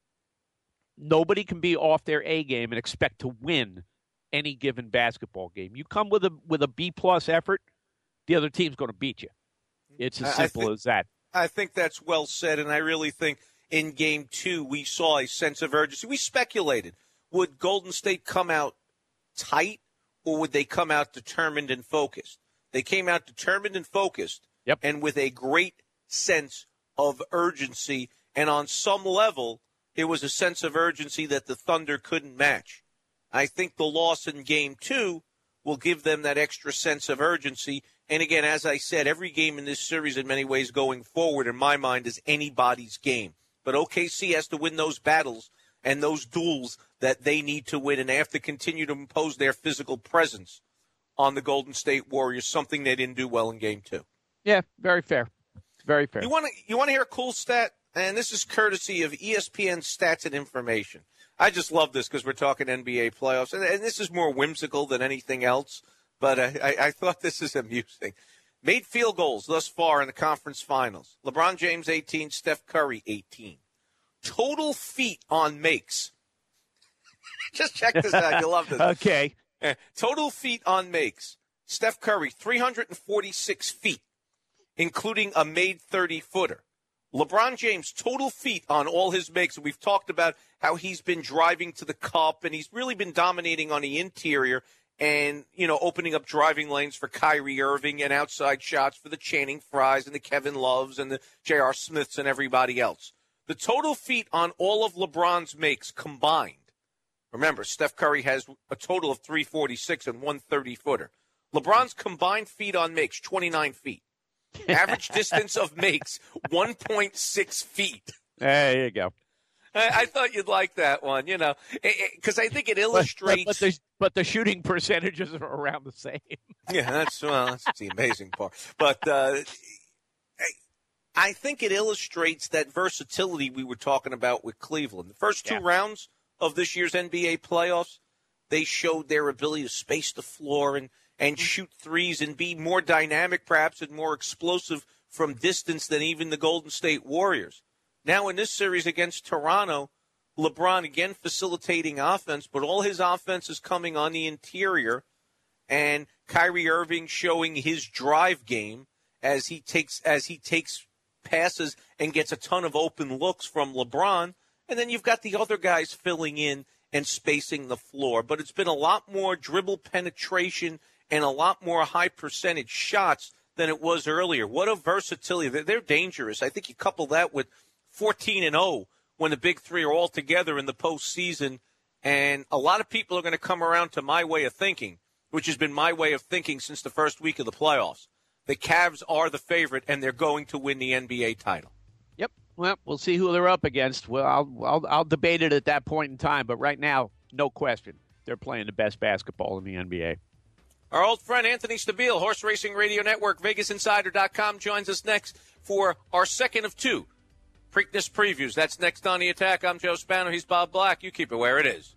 Nobody can be off their A game and expect to win any given basketball game. You come with a with a B-plus effort, the other team's going to beat you. It's as simple think, as that. I think that's well said, and I really think in game two we saw a sense of urgency. We speculated, would Golden State come out tight or would they come out determined and focused? They came out determined and focused, yep. and with a great sense of urgency. And on some level, it was a sense of urgency that the Thunder couldn't match. I think the loss in game two will give them that extra sense of urgency. And again, as I said, every game in this series in many ways going forward, in my mind, is anybody's game. But O K C has to win those battles and those duels that they need to win, and they have to continue to impose their physical presence on the Golden State Warriors, something they didn't do well in game two. Yeah, very fair. Very fair. You want to you want to hear a cool stat? And this is courtesy of E S P N Stats and Information. I just love this because we're talking N B A playoffs, and, and this is more whimsical than anything else, but I, I, I thought this is amusing. Made field goals thus far in the conference finals. LeBron James, eighteen. Steph Curry, eighteen. Total feet on makes. Just check this out. You'll love this. Okay. Total feet on makes. Steph Curry, three hundred forty-six feet, including a made thirty-footer. LeBron James, total feet on all his makes. We've talked about how he's been driving to the cup, and he's really been dominating on the interior and, you know, opening up driving lanes for Kyrie Irving and outside shots for the Channing Frys and the Kevin Loves and the J R. Smiths and everybody else. The total feet on all of LeBron's makes combined. Remember, Steph Curry has a total of three forty-six and one thirty-footer. LeBron's combined feet on makes, twenty-nine feet. Average distance of makes, one point six feet. There you go. I, I thought you'd like that one, you know, because I think it illustrates. But, but, but, the, but the shooting percentages are around the same. Yeah, that's, well, that's the amazing part. But uh, I think it illustrates that versatility we were talking about with Cleveland. The first two yeah. rounds of this year's N B A playoffs, they showed their ability to space the floor and, and shoot threes and be more dynamic, perhaps, and more explosive from distance than even the Golden State Warriors. Now in this series against Toronto, LeBron again facilitating offense, but all his offense is coming on the interior, and Kyrie Irving showing his drive game as he takes as he takes passes and gets a ton of open looks from LeBron. And then you've got the other guys filling in and spacing the floor. But it's been a lot more dribble penetration and a lot more high percentage shots than it was earlier. What a versatility. They're, they're dangerous. I think you couple that with fourteen and oh when the big three are all together in the postseason. And a lot of people are going to come around to my way of thinking, which has been my way of thinking since the first week of the playoffs. The Cavs are the favorite, and they're going to win the N B A title. Yep. Well, we'll see who they're up against. Well, I'll, I'll, I'll debate it at that point in time. But right now, no question, they're playing the best basketball in the N B A. Our old friend Anthony Stabile, Horse Racing Radio Network, Vegas Insider dot com, joins us next for our second of two Preakness previews. That's next on The Attack. I'm Joe Spano. He's Bob Black. You keep it where it is.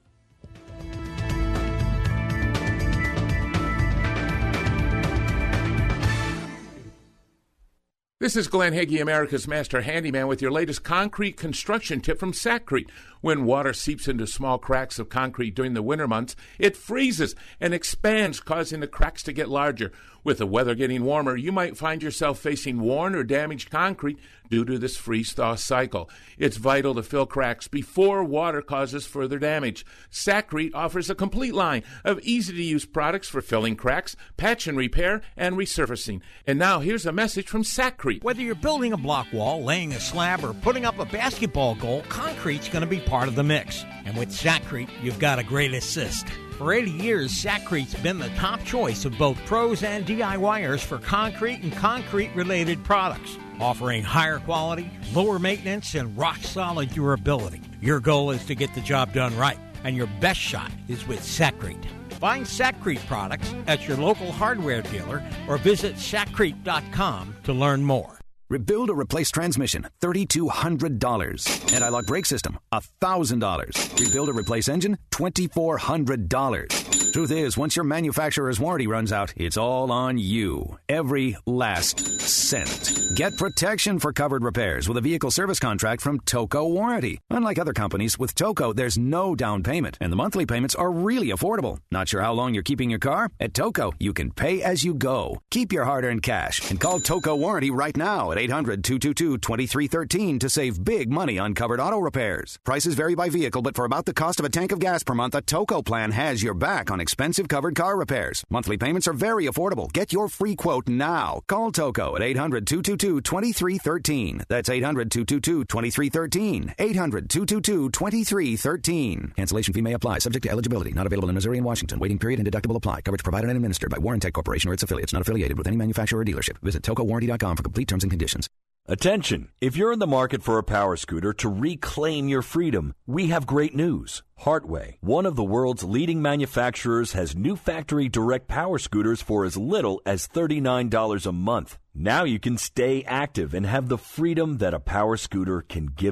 This is Glenn Hagee, America's Master Handyman, with your latest concrete construction tip from Sackcrete. When water seeps into small cracks of concrete during the winter months, it freezes and expands, causing the cracks to get larger. With the weather getting warmer, you might find yourself facing worn or damaged concrete due to this freeze-thaw cycle. It's vital to fill cracks before water causes further damage. Sackcrete offers a complete line of easy-to-use products for filling cracks, patch and repair, and resurfacing. And now here's a message from Sackcrete. Whether you're building a block wall, laying a slab, or putting up a basketball goal, concrete's going to be part of the mix. And with Sackcrete, you've got a great assist. For eighty years, Sackcrete's been the top choice of both pros and DIYers for concrete and concrete-related products, offering higher quality, lower maintenance, and rock-solid durability. Your goal is to get the job done right, and your best shot is with Sackcrete. Find Sackcrete products at your local hardware dealer or visit Sackcrete dot com to learn more. Rebuild or replace transmission, three thousand two hundred dollars. Anti-lock brake system, one thousand dollars. Rebuild or replace engine, two thousand four hundred dollars. Truth is, once your manufacturer's warranty runs out, it's all on you. Every last cent. Get protection for covered repairs with a vehicle service contract from Toco Warranty. Unlike other companies, with Toco, there's no down payment, and the monthly payments are really affordable. Not sure how long you're keeping your car? At Toco, you can pay as you go. Keep your hard-earned cash and call Toco Warranty right now at eight hundred, two two two, two three one three to save big money on covered auto repairs. Prices vary by vehicle, but for about the cost of a tank of gas per month, a Toco plan has your back on expensive covered car repairs. Monthly payments are very affordable. Get your free quote now. Call Toco at eight hundred, two two two, two three one three. That's eight hundred, two two two, two three one three. eight hundred, two two two, two three one three. Cancellation fee may apply. Subject to eligibility. Not available in Missouri and Washington. Waiting period and deductible apply. Coverage provided and administered by Warrantech Corporation or its affiliates. Not affiliated with any manufacturer or dealership. Visit Toco Warranty dot com for complete terms and conditions. Attention! If you're in the market for a power scooter to reclaim your freedom, we have great news. Hartway, one of the world's leading manufacturers, has new factory direct power scooters for as little as thirty-nine dollars a month. Now you can stay active and have the freedom that a power scooter can give you.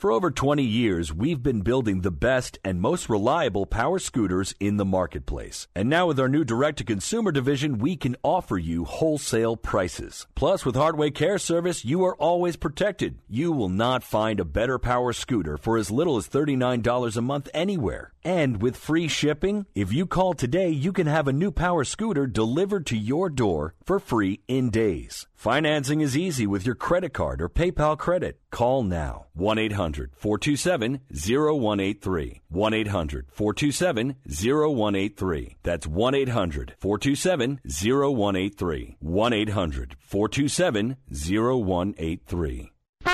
For over twenty years, we've been building the best and most reliable power scooters in the marketplace. And now with our new direct-to-consumer division, we can offer you wholesale prices. Plus, with Hardway Care Service, you are always protected. You will not find a better power scooter for as little as thirty-nine dollars a month anywhere. And with free shipping, if you call today, you can have a new power scooter delivered to your door for free in days. Financing is easy with your credit card or PayPal credit. Call now. one eight hundred four two seven zero one eight three. one eight hundred four two seven zero one eight three. That's one eight hundred four two seven zero one eight three. one eight hundred four two seven zero one eight three.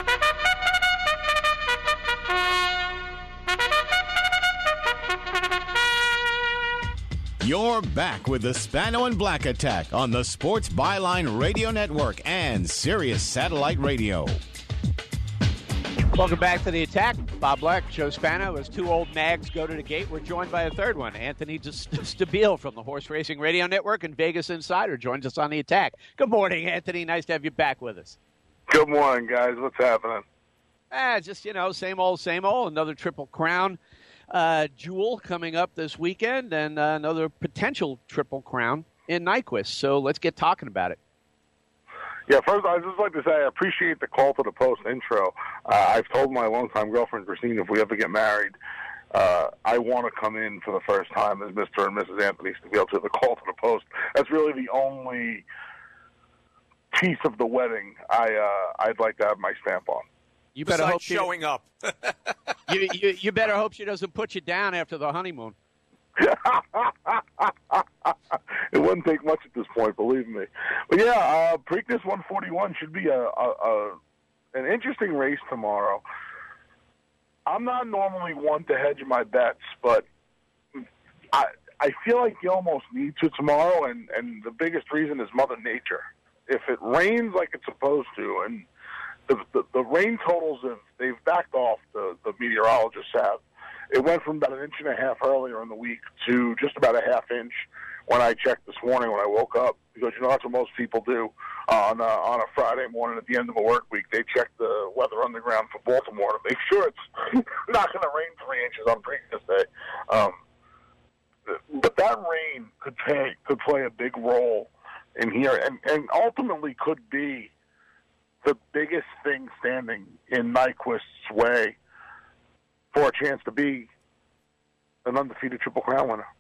You're back with the Spano and Black Attack on the Sports Byline Radio Network and Sirius Satellite Radio. Welcome back to the Attack. Bob Black, Joe Spano. As two old nags go to the gate, we're joined by a third one, Anthony Stabile from the Horse Racing Radio Network and Vegas Insider joins us on the Attack. Good morning, Anthony. Nice to have you back with us. Good morning, guys. What's happening? Ah, just, you know, same old, same old. Another Triple Crown uh, jewel coming up this weekend and uh, another potential Triple Crown in Nyquist. So let's get talking about it. Yeah, first, I'd just like to say I appreciate the call to the post intro. Uh, I've told my longtime girlfriend, Christine, if we ever get married, uh, I want to come in for the first time as Mister and Missus Anthony Stabile to the call to the post. That's really the only piece of the wedding I, uh, I'd like to have my stamp on. You better Besides hope she, showing up. you, you, you better hope she doesn't put you down after the honeymoon. It wouldn't take much at this point, believe me. But yeah, uh, Preakness one forty-one should be a, a, a an interesting race tomorrow. I'm not normally one to hedge my bets, but I I feel like you almost need to tomorrow, and, and the biggest reason is Mother Nature. If it rains like it's supposed to, and the the, the rain totals have they've backed off, the, the meteorologists have. It went from about an inch and a half earlier in the week to just about a half inch when I checked this morning when I woke up, because you know that's what most people do on uh, on a Friday morning at the end of a work week. They check the weather underground for Baltimore to make sure it's not going to rain three inches on Preakness Day. Um, but that rain could play could play a big role in here, and, and ultimately could be the biggest thing standing in Nyquist's way for a chance to be an undefeated Triple Crown winner.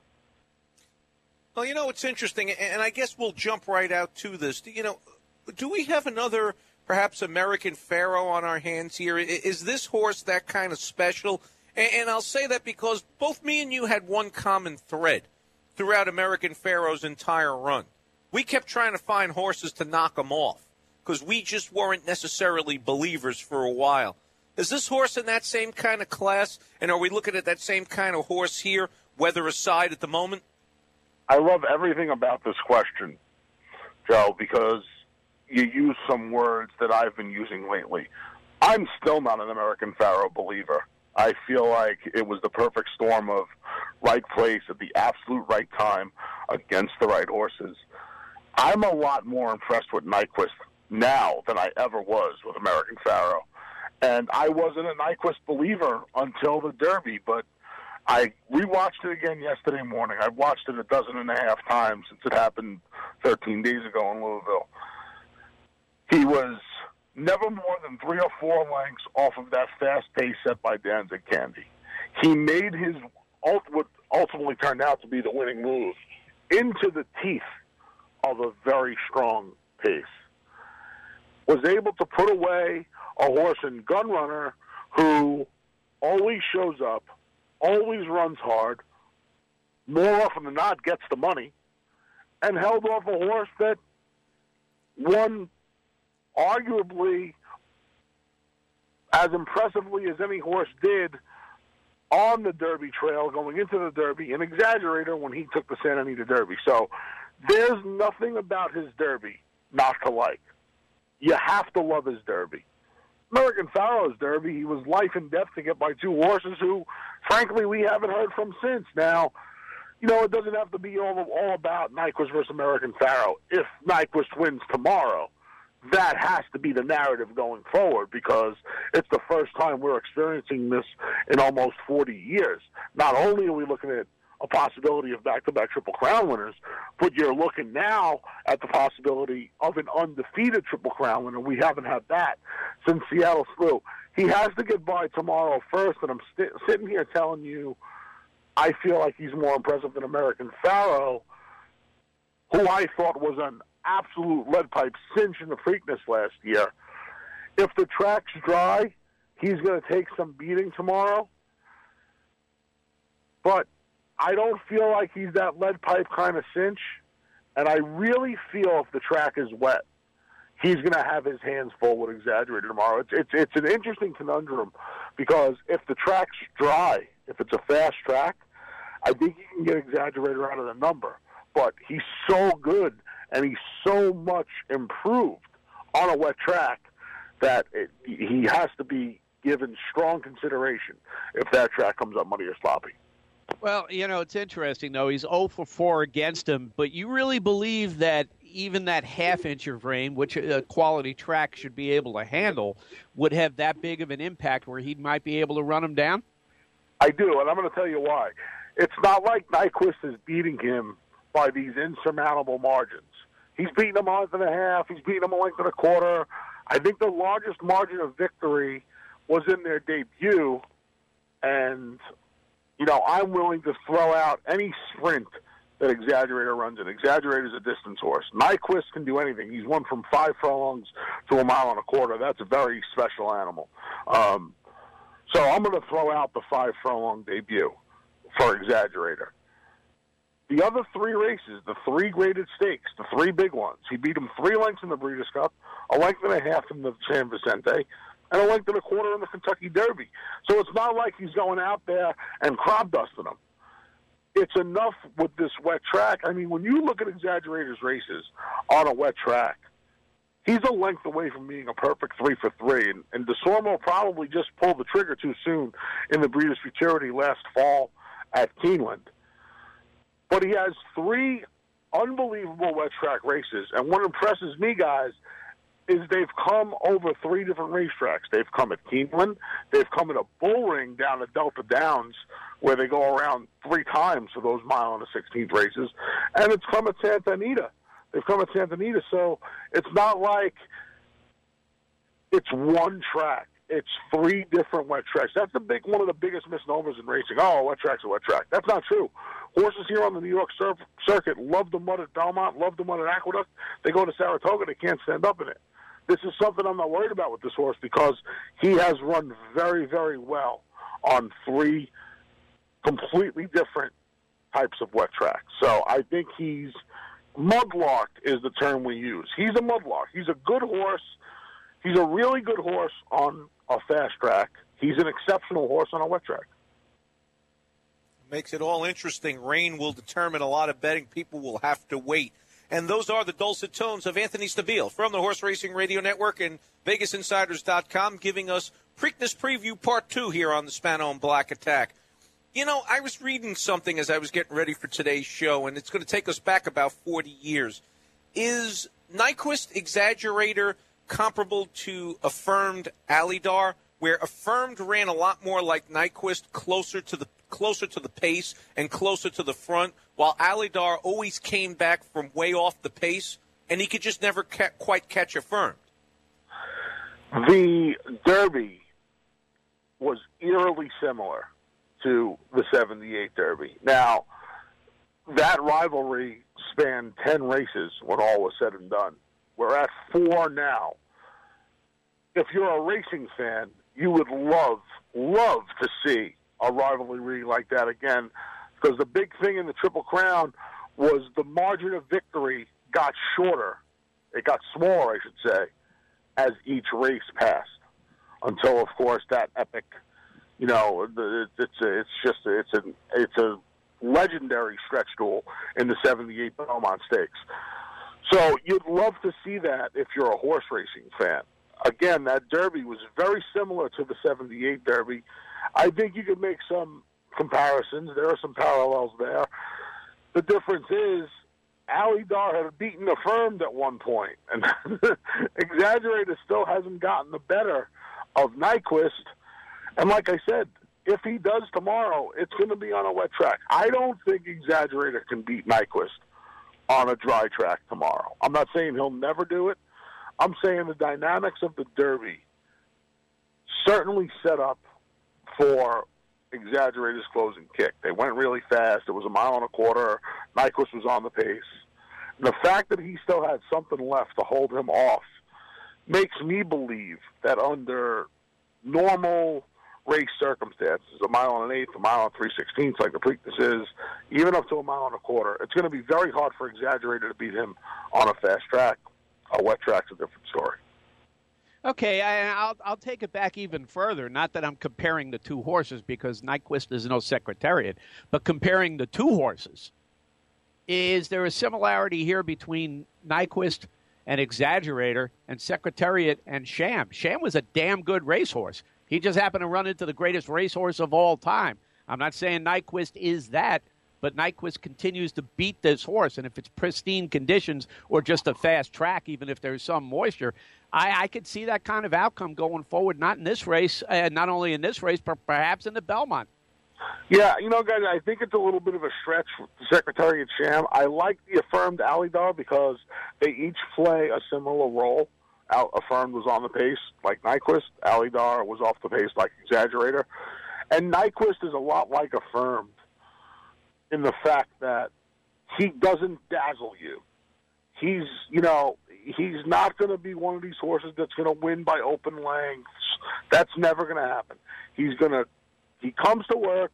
Well, you know, it's interesting, and I guess we'll jump right out to this. You know, do we have another, perhaps, American Pharaoh on our hands here? Is this horse that kind of special? And I'll say that because both me and you had one common thread throughout American Pharaoh's entire run. We kept trying to find horses to knock him off because we just weren't necessarily believers for a while. Is this horse in that same kind of class, and are we looking at that same kind of horse here, weather aside at the moment? I love everything about this question, Joe, because you use some words that I've been using lately. I'm still not an American Pharaoh believer. I feel like it was the perfect storm of right place at the absolute right time against the right horses. I'm a lot more impressed with Nyquist now than I ever was with American Pharaoh. And I wasn't a Nyquist believer until the Derby, but I rewatched it again yesterday morning. I've watched it a dozen and a half times since it happened thirteen days ago in Louisville. He was never more than three or four lengths off of that fast pace set by Danzig Candy. He made his, what ultimately turned out to be the winning move, into the teeth of a very strong pace. Was able to put away a horse in Gunrunner who always shows up, always runs hard, more often than not gets the money, and held off a horse that won arguably as impressively as any horse did on the Derby trail going into the Derby, an exaggerator when he took the Santa Anita Derby. So there's nothing about his Derby not to like. You have to love his Derby. American Pharaoh's Derby, he was life and death to get by two horses who, frankly, we haven't heard from since. Now, you know, it doesn't have to be all, all about Nyquist versus American Pharaoh. If Nyquist wins tomorrow, that has to be the narrative going forward because it's the first time we're experiencing this in almost forty years. Not only are we looking at a possibility of back-to-back Triple Crown winners, but you're looking now at the possibility of an undefeated Triple Crown winner. We haven't had that since Seattle Slew. He has to get by tomorrow first, and I'm st- sitting here telling you I feel like he's more impressive than American Pharoah, who I thought was an absolute lead pipe cinch in the Preakness last year. If the track's dry, he's going to take some beating tomorrow. But I don't feel like he's that lead pipe kind of cinch. And I really feel if the track is wet, he's going to have his hands full with Exaggerator tomorrow. It's, it's, it's an interesting conundrum because if the track's dry, if it's a fast track, I think you can get Exaggerator out of the number. But he's so good and he's so much improved on a wet track that it, he has to be given strong consideration if that track comes up muddy or sloppy. Well, you know, it's interesting, though. He's oh for four against him, but you really believe that even that half-inch of rain, which a quality track should be able to handle, would have that big of an impact where he might be able to run him down? I do, and I'm going to tell you why. It's not like Nyquist is beating him by these insurmountable margins. He's beating him a length and a half. He's beating him a length and a quarter. I think the largest margin of victory was in their debut, and you know, I'm willing to throw out any sprint that Exaggerator runs in. Exaggerator's a distance horse. Nyquist can do anything. He's won from five furlongs to a mile and a quarter. That's a very special animal. Um, so I'm going to throw out the five furlong debut for Exaggerator. The other three races, the three graded stakes, the three big ones, he beat him three lengths in the Breeders' Cup, a length and a half in the San Vicente, and a length and a quarter in the Kentucky Derby. So it's not like he's going out there and crop dusting them. It's enough with this wet track. I mean, when you look at Exaggerator's races on a wet track, he's a length away from being a perfect three for three. And, and DeSormo probably just pulled the trigger too soon in the Breeders' Futurity last fall at Keeneland. But he has three unbelievable wet track races. And what impresses me, guys, is they've come over three different racetracks. They've come at Keeneland. They've come at a bull ring down at Delta Downs where they go around three times for those mile and a sixteenth races. And it's come at Santa Anita. They've come at Santa Anita. So it's not like it's one track. It's three different wet tracks. That's the big one of the biggest misnomers in racing. Oh, a wet track's a wet track. That's not true. Horses here on the New York sur- circuit love the mud at Belmont, love the mud at Aqueduct. They go to Saratoga, they can't stand up in it. This is something I'm not worried about with this horse because he has run very, very well on three completely different types of wet tracks. So I think he's mudlarked is the term we use. He's a mudlark. He's a good horse. He's a really good horse on a fast track. He's an exceptional horse on a wet track. Makes it all interesting. Rain will determine a lot of betting. People will have to wait. And those are the dulcet tones of Anthony Stabile from the Horse Racing Radio Network and Vegas Insiders dot com giving us Preakness Preview Part two here on the Spano and Black Attack. You know, I was reading something as I was getting ready for today's show, and it's going to take us back about forty years. Is Nyquist Exaggerator comparable to Affirmed Alydar, where Affirmed ran a lot more like Nyquist, closer to the closer to the pace and closer to the front, while Alydar always came back from way off the pace, and he could just never ca- quite catch Affirmed? The Derby was eerily similar to the seventy-eight Derby. Now, that rivalry spanned ten races when all was said and done. We're at four now. If you're a racing fan, you would love, love to see a rivalry like that again, because the big thing in the Triple Crown was the margin of victory got shorter. It got smaller, I should say, as each race passed, until, of course, that epic, you know, it's a, it's just a, it's a it's a legendary stretch duel in the seventy-eight Belmont Stakes. So you'd love to see that if you're a horse racing fan. Again, that Derby was very similar to the seventy-eight Derby. I think you could make some comparisons. There are some parallels there. The difference is Alydar had beaten Affirmed at one point, and Exaggerator still hasn't gotten the better of Nyquist. And like I said, if he does tomorrow, it's going to be on a wet track. I don't think Exaggerator can beat Nyquist on a dry track tomorrow. I'm not saying he'll never do it. I'm saying the dynamics of the Derby certainly set up for Exaggerator's closing kick. They went really fast. It was a mile and a quarter. Nyquist was on the pace. The fact that he still had something left to hold him off makes me believe that under normal race circumstances, a mile and an eighth, a mile and three sixteenths like the Preakness is, even up to a mile and a quarter, it's going to be very hard for Exaggerator to beat him on a fast track. A wet track's a different story. Okay, I, I'll I'll take it back even further. Not that I'm comparing the two horses because Nyquist is no Secretariat, but comparing the two horses. Is there a similarity here between Nyquist and Exaggerator and Secretariat and Sham? Sham was a damn good racehorse. He just happened to run into the greatest racehorse of all time. I'm not saying Nyquist is that, but Nyquist continues to beat this horse. And if it's pristine conditions or just a fast track, even if there's some moisture, I, I could see that kind of outcome going forward, not in this race, and uh, not only in this race, but perhaps in the Belmont. Yeah, you know, guys, I think it's a little bit of a stretch for Secretariat Sham. I like the Affirmed Alydar because they each play a similar role. Al- Affirmed was on the pace like Nyquist. Alydar was off the pace like Exaggerator. And Nyquist is a lot like Affirmed in the fact that he doesn't dazzle you. He's, you know, he's not going to be one of these horses that's going to win by open lengths. That's never going to happen. He's going to, he comes to work,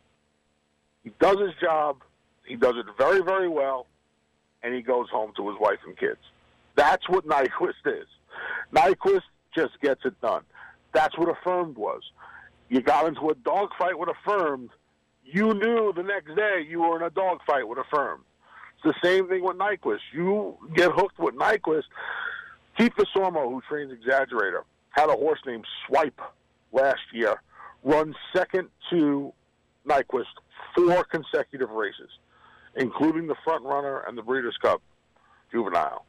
he does his job, he does it very, very well, and he goes home to his wife and kids. That's what Nyquist is. Nyquist just gets it done. That's what Affirmed was. You got into a dogfight with Affirmed, you knew the next day you were in a dogfight with Affirmed. It's the same thing with Nyquist. You get hooked with Nyquist. Keith Desormeaux, who trains Exaggerator, had a horse named Swipe last year, run second to Nyquist four consecutive races, including the front runner and the Breeders' Cup Juvenile.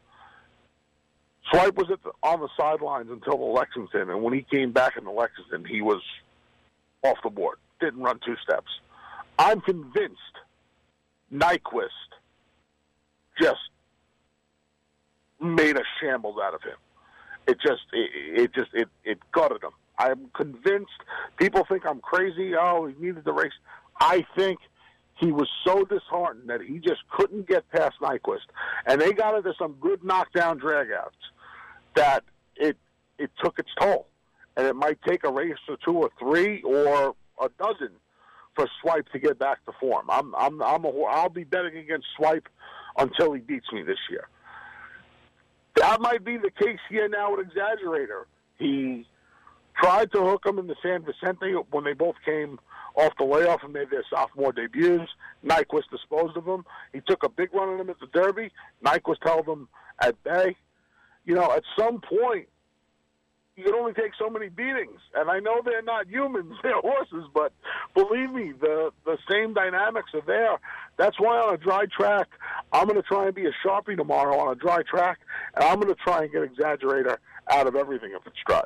Swipe was at the, on the sidelines until the Lexington, and when he came back in the Lexington, he was off the board, didn't run two steps. I'm convinced Nyquist just made a shambles out of him. It just, it, it just, it, it gutted him. I'm convinced. People think I'm crazy. Oh, he needed the race. I think he was so disheartened that he just couldn't get past Nyquist, and they got into some good knockdown dragouts that it it took its toll, and it might take a race or two or three or a dozen for Swipe to get back to form. I'm I'm I'm a, I'll be betting against Swipe until he beats me this year. That might be the case here now with Exaggerator. He tried to hook him in the San Vicente when they both came off the layoff and made their sophomore debuts. Nyquist disposed of him. He took a big run on him at the Derby. Nyquist held him at bay. You know, at some point, you can only take so many beatings. And I know they're not humans, they're horses, but believe me, the, the same dynamics are there. That's why on a dry track, I'm going to try and be a Sharpie tomorrow on a dry track, and I'm going to try and get Exaggerator out of everything if it's dry.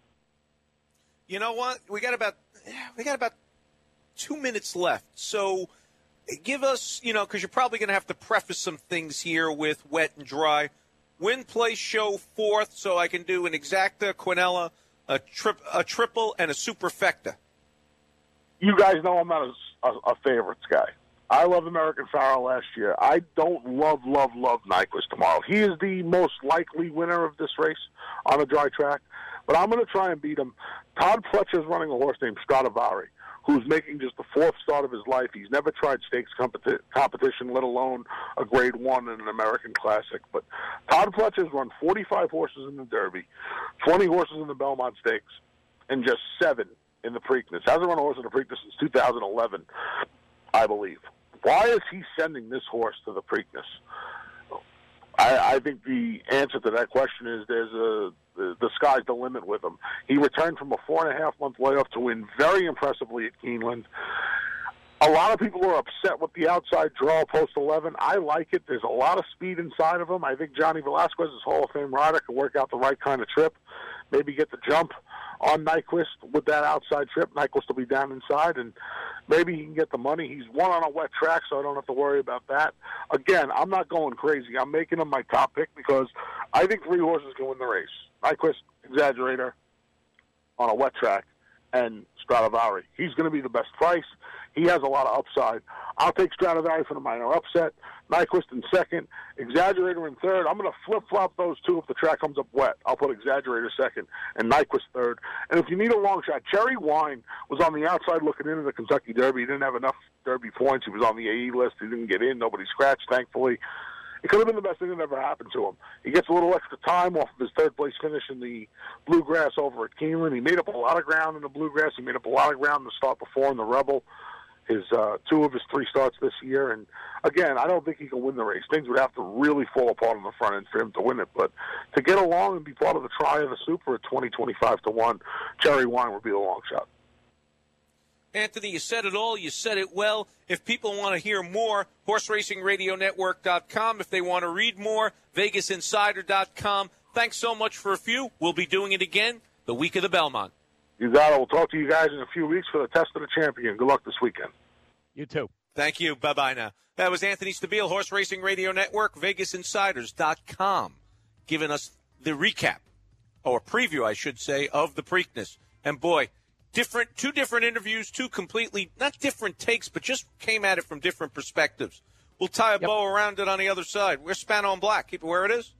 You know what? We got about we got about two minutes left. So give us, you know, because you're probably going to have to preface some things here with wet and dry. Win, play, show fourth, so I can do an exacta, quinella, a, tri- a triple, and a superfecta. You guys know I'm not a, a, a favorites guy. I love American Pharoah last year. I don't love, love, love Nyquist tomorrow. He is the most likely winner of this race on a dry track, but I'm going to try and beat him. Todd Pletcher's running a horse named Stradivari, who's making just the fourth start of his life. He's never tried stakes competi- competition, let alone a grade one in an American Classic. But Todd Pletcher's run forty-five horses in the Derby, twenty horses in the Belmont Stakes, and just seven in the Preakness. Hasn't run a horse in the Preakness since two thousand eleven, I believe. Why is he sending this horse to the Preakness? I, I think the answer to that question is there's a the, the sky's the limit with him. He returned from a four and a half month layoff to win very impressively at Keeneland. A lot of people are upset with the outside draw post eleven. I like it. There's a lot of speed inside of him. I think Johnny Velasquez is Hall of Fame rider, can work out the right kind of trip, maybe get the jump on Nyquist with that outside trip. Nyquist will be down inside, and maybe he can get the money. He's won on a wet track, so I don't have to worry about that. Again, I'm not going crazy. I'm making him my top pick because I think three horses can win the race. Nyquist, Exaggerator, on a wet track, and Stradivari. He's going to be the best price. He has a lot of upside. I'll take Stradivari for the minor upset. Nyquist in second. Exaggerator in third. I'm going to flip-flop those two if the track comes up wet. I'll put Exaggerator second and Nyquist third. And if you need a long shot, Cherry Wine was on the outside looking into the Kentucky Derby. He didn't have enough Derby points. He was on the A E list. He didn't get in. Nobody scratched, thankfully. It could have been the best thing that ever happened to him. He gets a little extra time off of his third-place finish in the Bluegrass over at Keeneland. He made up a lot of ground in the Bluegrass. He made up a lot of ground in the start before in the Rebel. His uh, two of his three starts this year. And, again, I don't think he can win the race. Things would have to really fall apart on the front end for him to win it. But to get along and be part of the try of the Super at twenty, twenty-five to one, Cherry Wine would be a long shot. Anthony, you said it all. You said it well. If people want to hear more, horse racing radio network dot com. If they want to read more, Vegas Insider dot com. Thanks so much for a few. We'll be doing it again the week of the Belmont. You got it. We'll talk to you guys in a few weeks for the Test of the Champion. Good luck this weekend. You too. Thank you. Bye-bye now. That was Anthony Stabile, Horse Racing Radio Network, Vegas Insiders dot com, giving us the recap, or preview, I should say, of the Preakness. And, boy, different, two different interviews, two completely, not different takes, but just came at it from different perspectives. We'll tie a yep. bow around it on the other side. We're Spano and Black. Keep it where it is.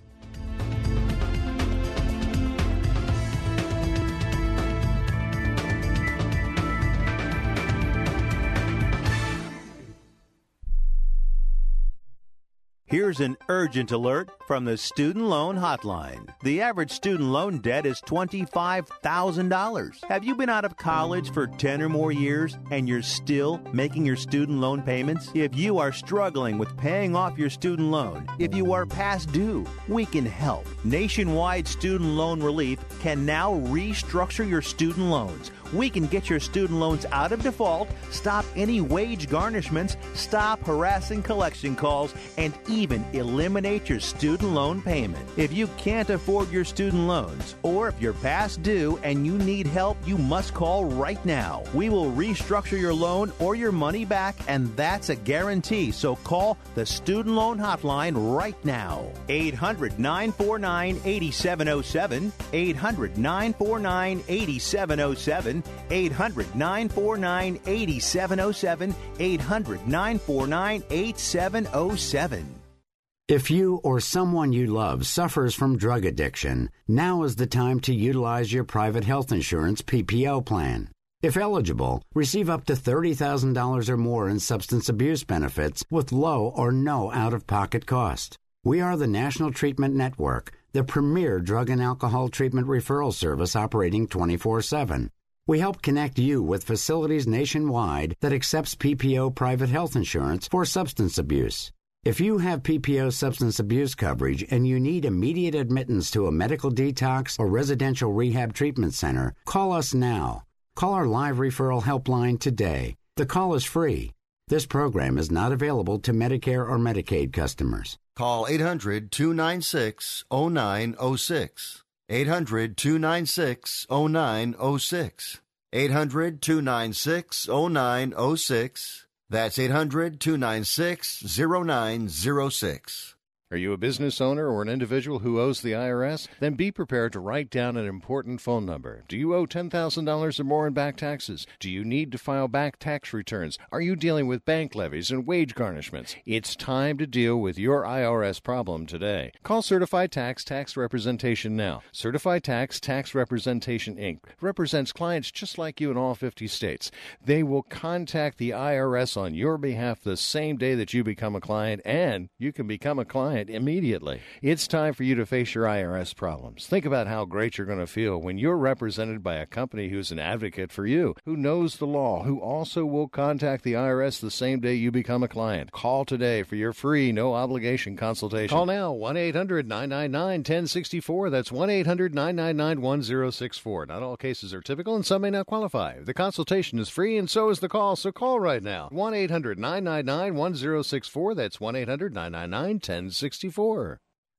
Here's an urgent alert from the Student Loan Hotline. The average student loan debt is twenty-five thousand dollars. Have you been out of college for ten or more years and you're still making your student loan payments? If you are struggling with paying off your student loan, if you are past due, we can help. Nationwide Student Loan Relief can now restructure your student loans. We can get your student loans out of default, stop any wage garnishments, stop harassing collection calls, and even eliminate your student loan payment. If you can't afford your student loans, or if you're past due and you need help, you must call right now. We will restructure your loan or your money back, and that's a guarantee. So call the Student Loan Hotline right now. eight hundred, nine four nine, eight seven zero seven. eight hundred, nine four nine, eight seven zero seven. eight hundred, nine four nine, eight seven zero seven. eight hundred, nine four nine, eight seven zero seven. If you or someone you love suffers from drug addiction, now is the time to utilize your private health insurance P P O plan. If eligible, receive up to thirty thousand dollars or more in substance abuse benefits with low or no out-of-pocket cost. We are the National Treatment Network, the premier drug and alcohol treatment referral service operating twenty-four seven. We help connect you with facilities nationwide that accepts P P O private health insurance for substance abuse. If you have P P O substance abuse coverage and you need immediate admittance to a medical detox or residential rehab treatment center, call us now. Call our live referral helpline today. The call is free. This program is not available to Medicare or Medicaid customers. Call eight hundred, two nine six, zero nine zero six. eight hundred, two nine six, zero nine zero six. eight hundred, two nine six, zero nine zero six. That's eight hundred, two nine six, zero nine zero six. Are you a business owner or an individual who owes the I R S? Then be prepared to write down an important phone number. Do you owe ten thousand dollars or more in back taxes? Do you need to file back tax returns? Are you dealing with bank levies and wage garnishments? It's time to deal with your I R S problem today. Call Certified Tax Tax Representation now. Certified Tax Tax Representation, Incorporated represents clients just like you in all fifty states. They will contact the I R S on your behalf the same day that you become a client, and you can become a client client immediately. It's time for you to face your I R S problems. Think about how great you're going to feel when you're represented by a company who's an advocate for you, who knows the law, who also will contact the I R S the same day you become a client. Call today for your free, no-obligation consultation. Call now, one eight hundred nine nine nine one oh six four. That's one eight hundred nine nine nine one oh six four. Not all cases are typical, and some may not qualify. The consultation is free, and so is the call, so call right now. one eight hundred nine nine nine one oh six four. That's one eight hundred nine nine nine one oh six four.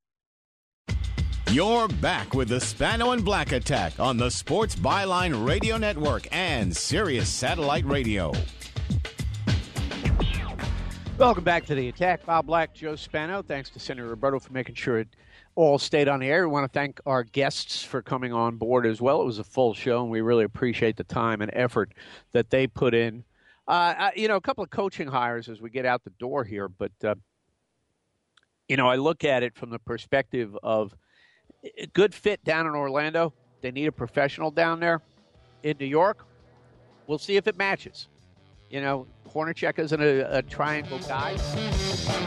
You're back with the Spano and Black Attack on the Sports Byline Radio Network and Sirius Satellite Radio. Welcome back to the Attack. Bob Black, Joe Spano. Thanks to Senator Roberto for making sure it all stayed on the air. We want to thank our guests for coming on board as well. It was a full show, and we really appreciate the time and effort that they put in. Uh, you know, a couple of coaching hires as we get out the door here, but, uh, you know, I look at it from the perspective of a good fit down in Orlando. They need a professional down there. In New York, we'll see if it matches. You know, Hornacek isn't a, a triangle guy.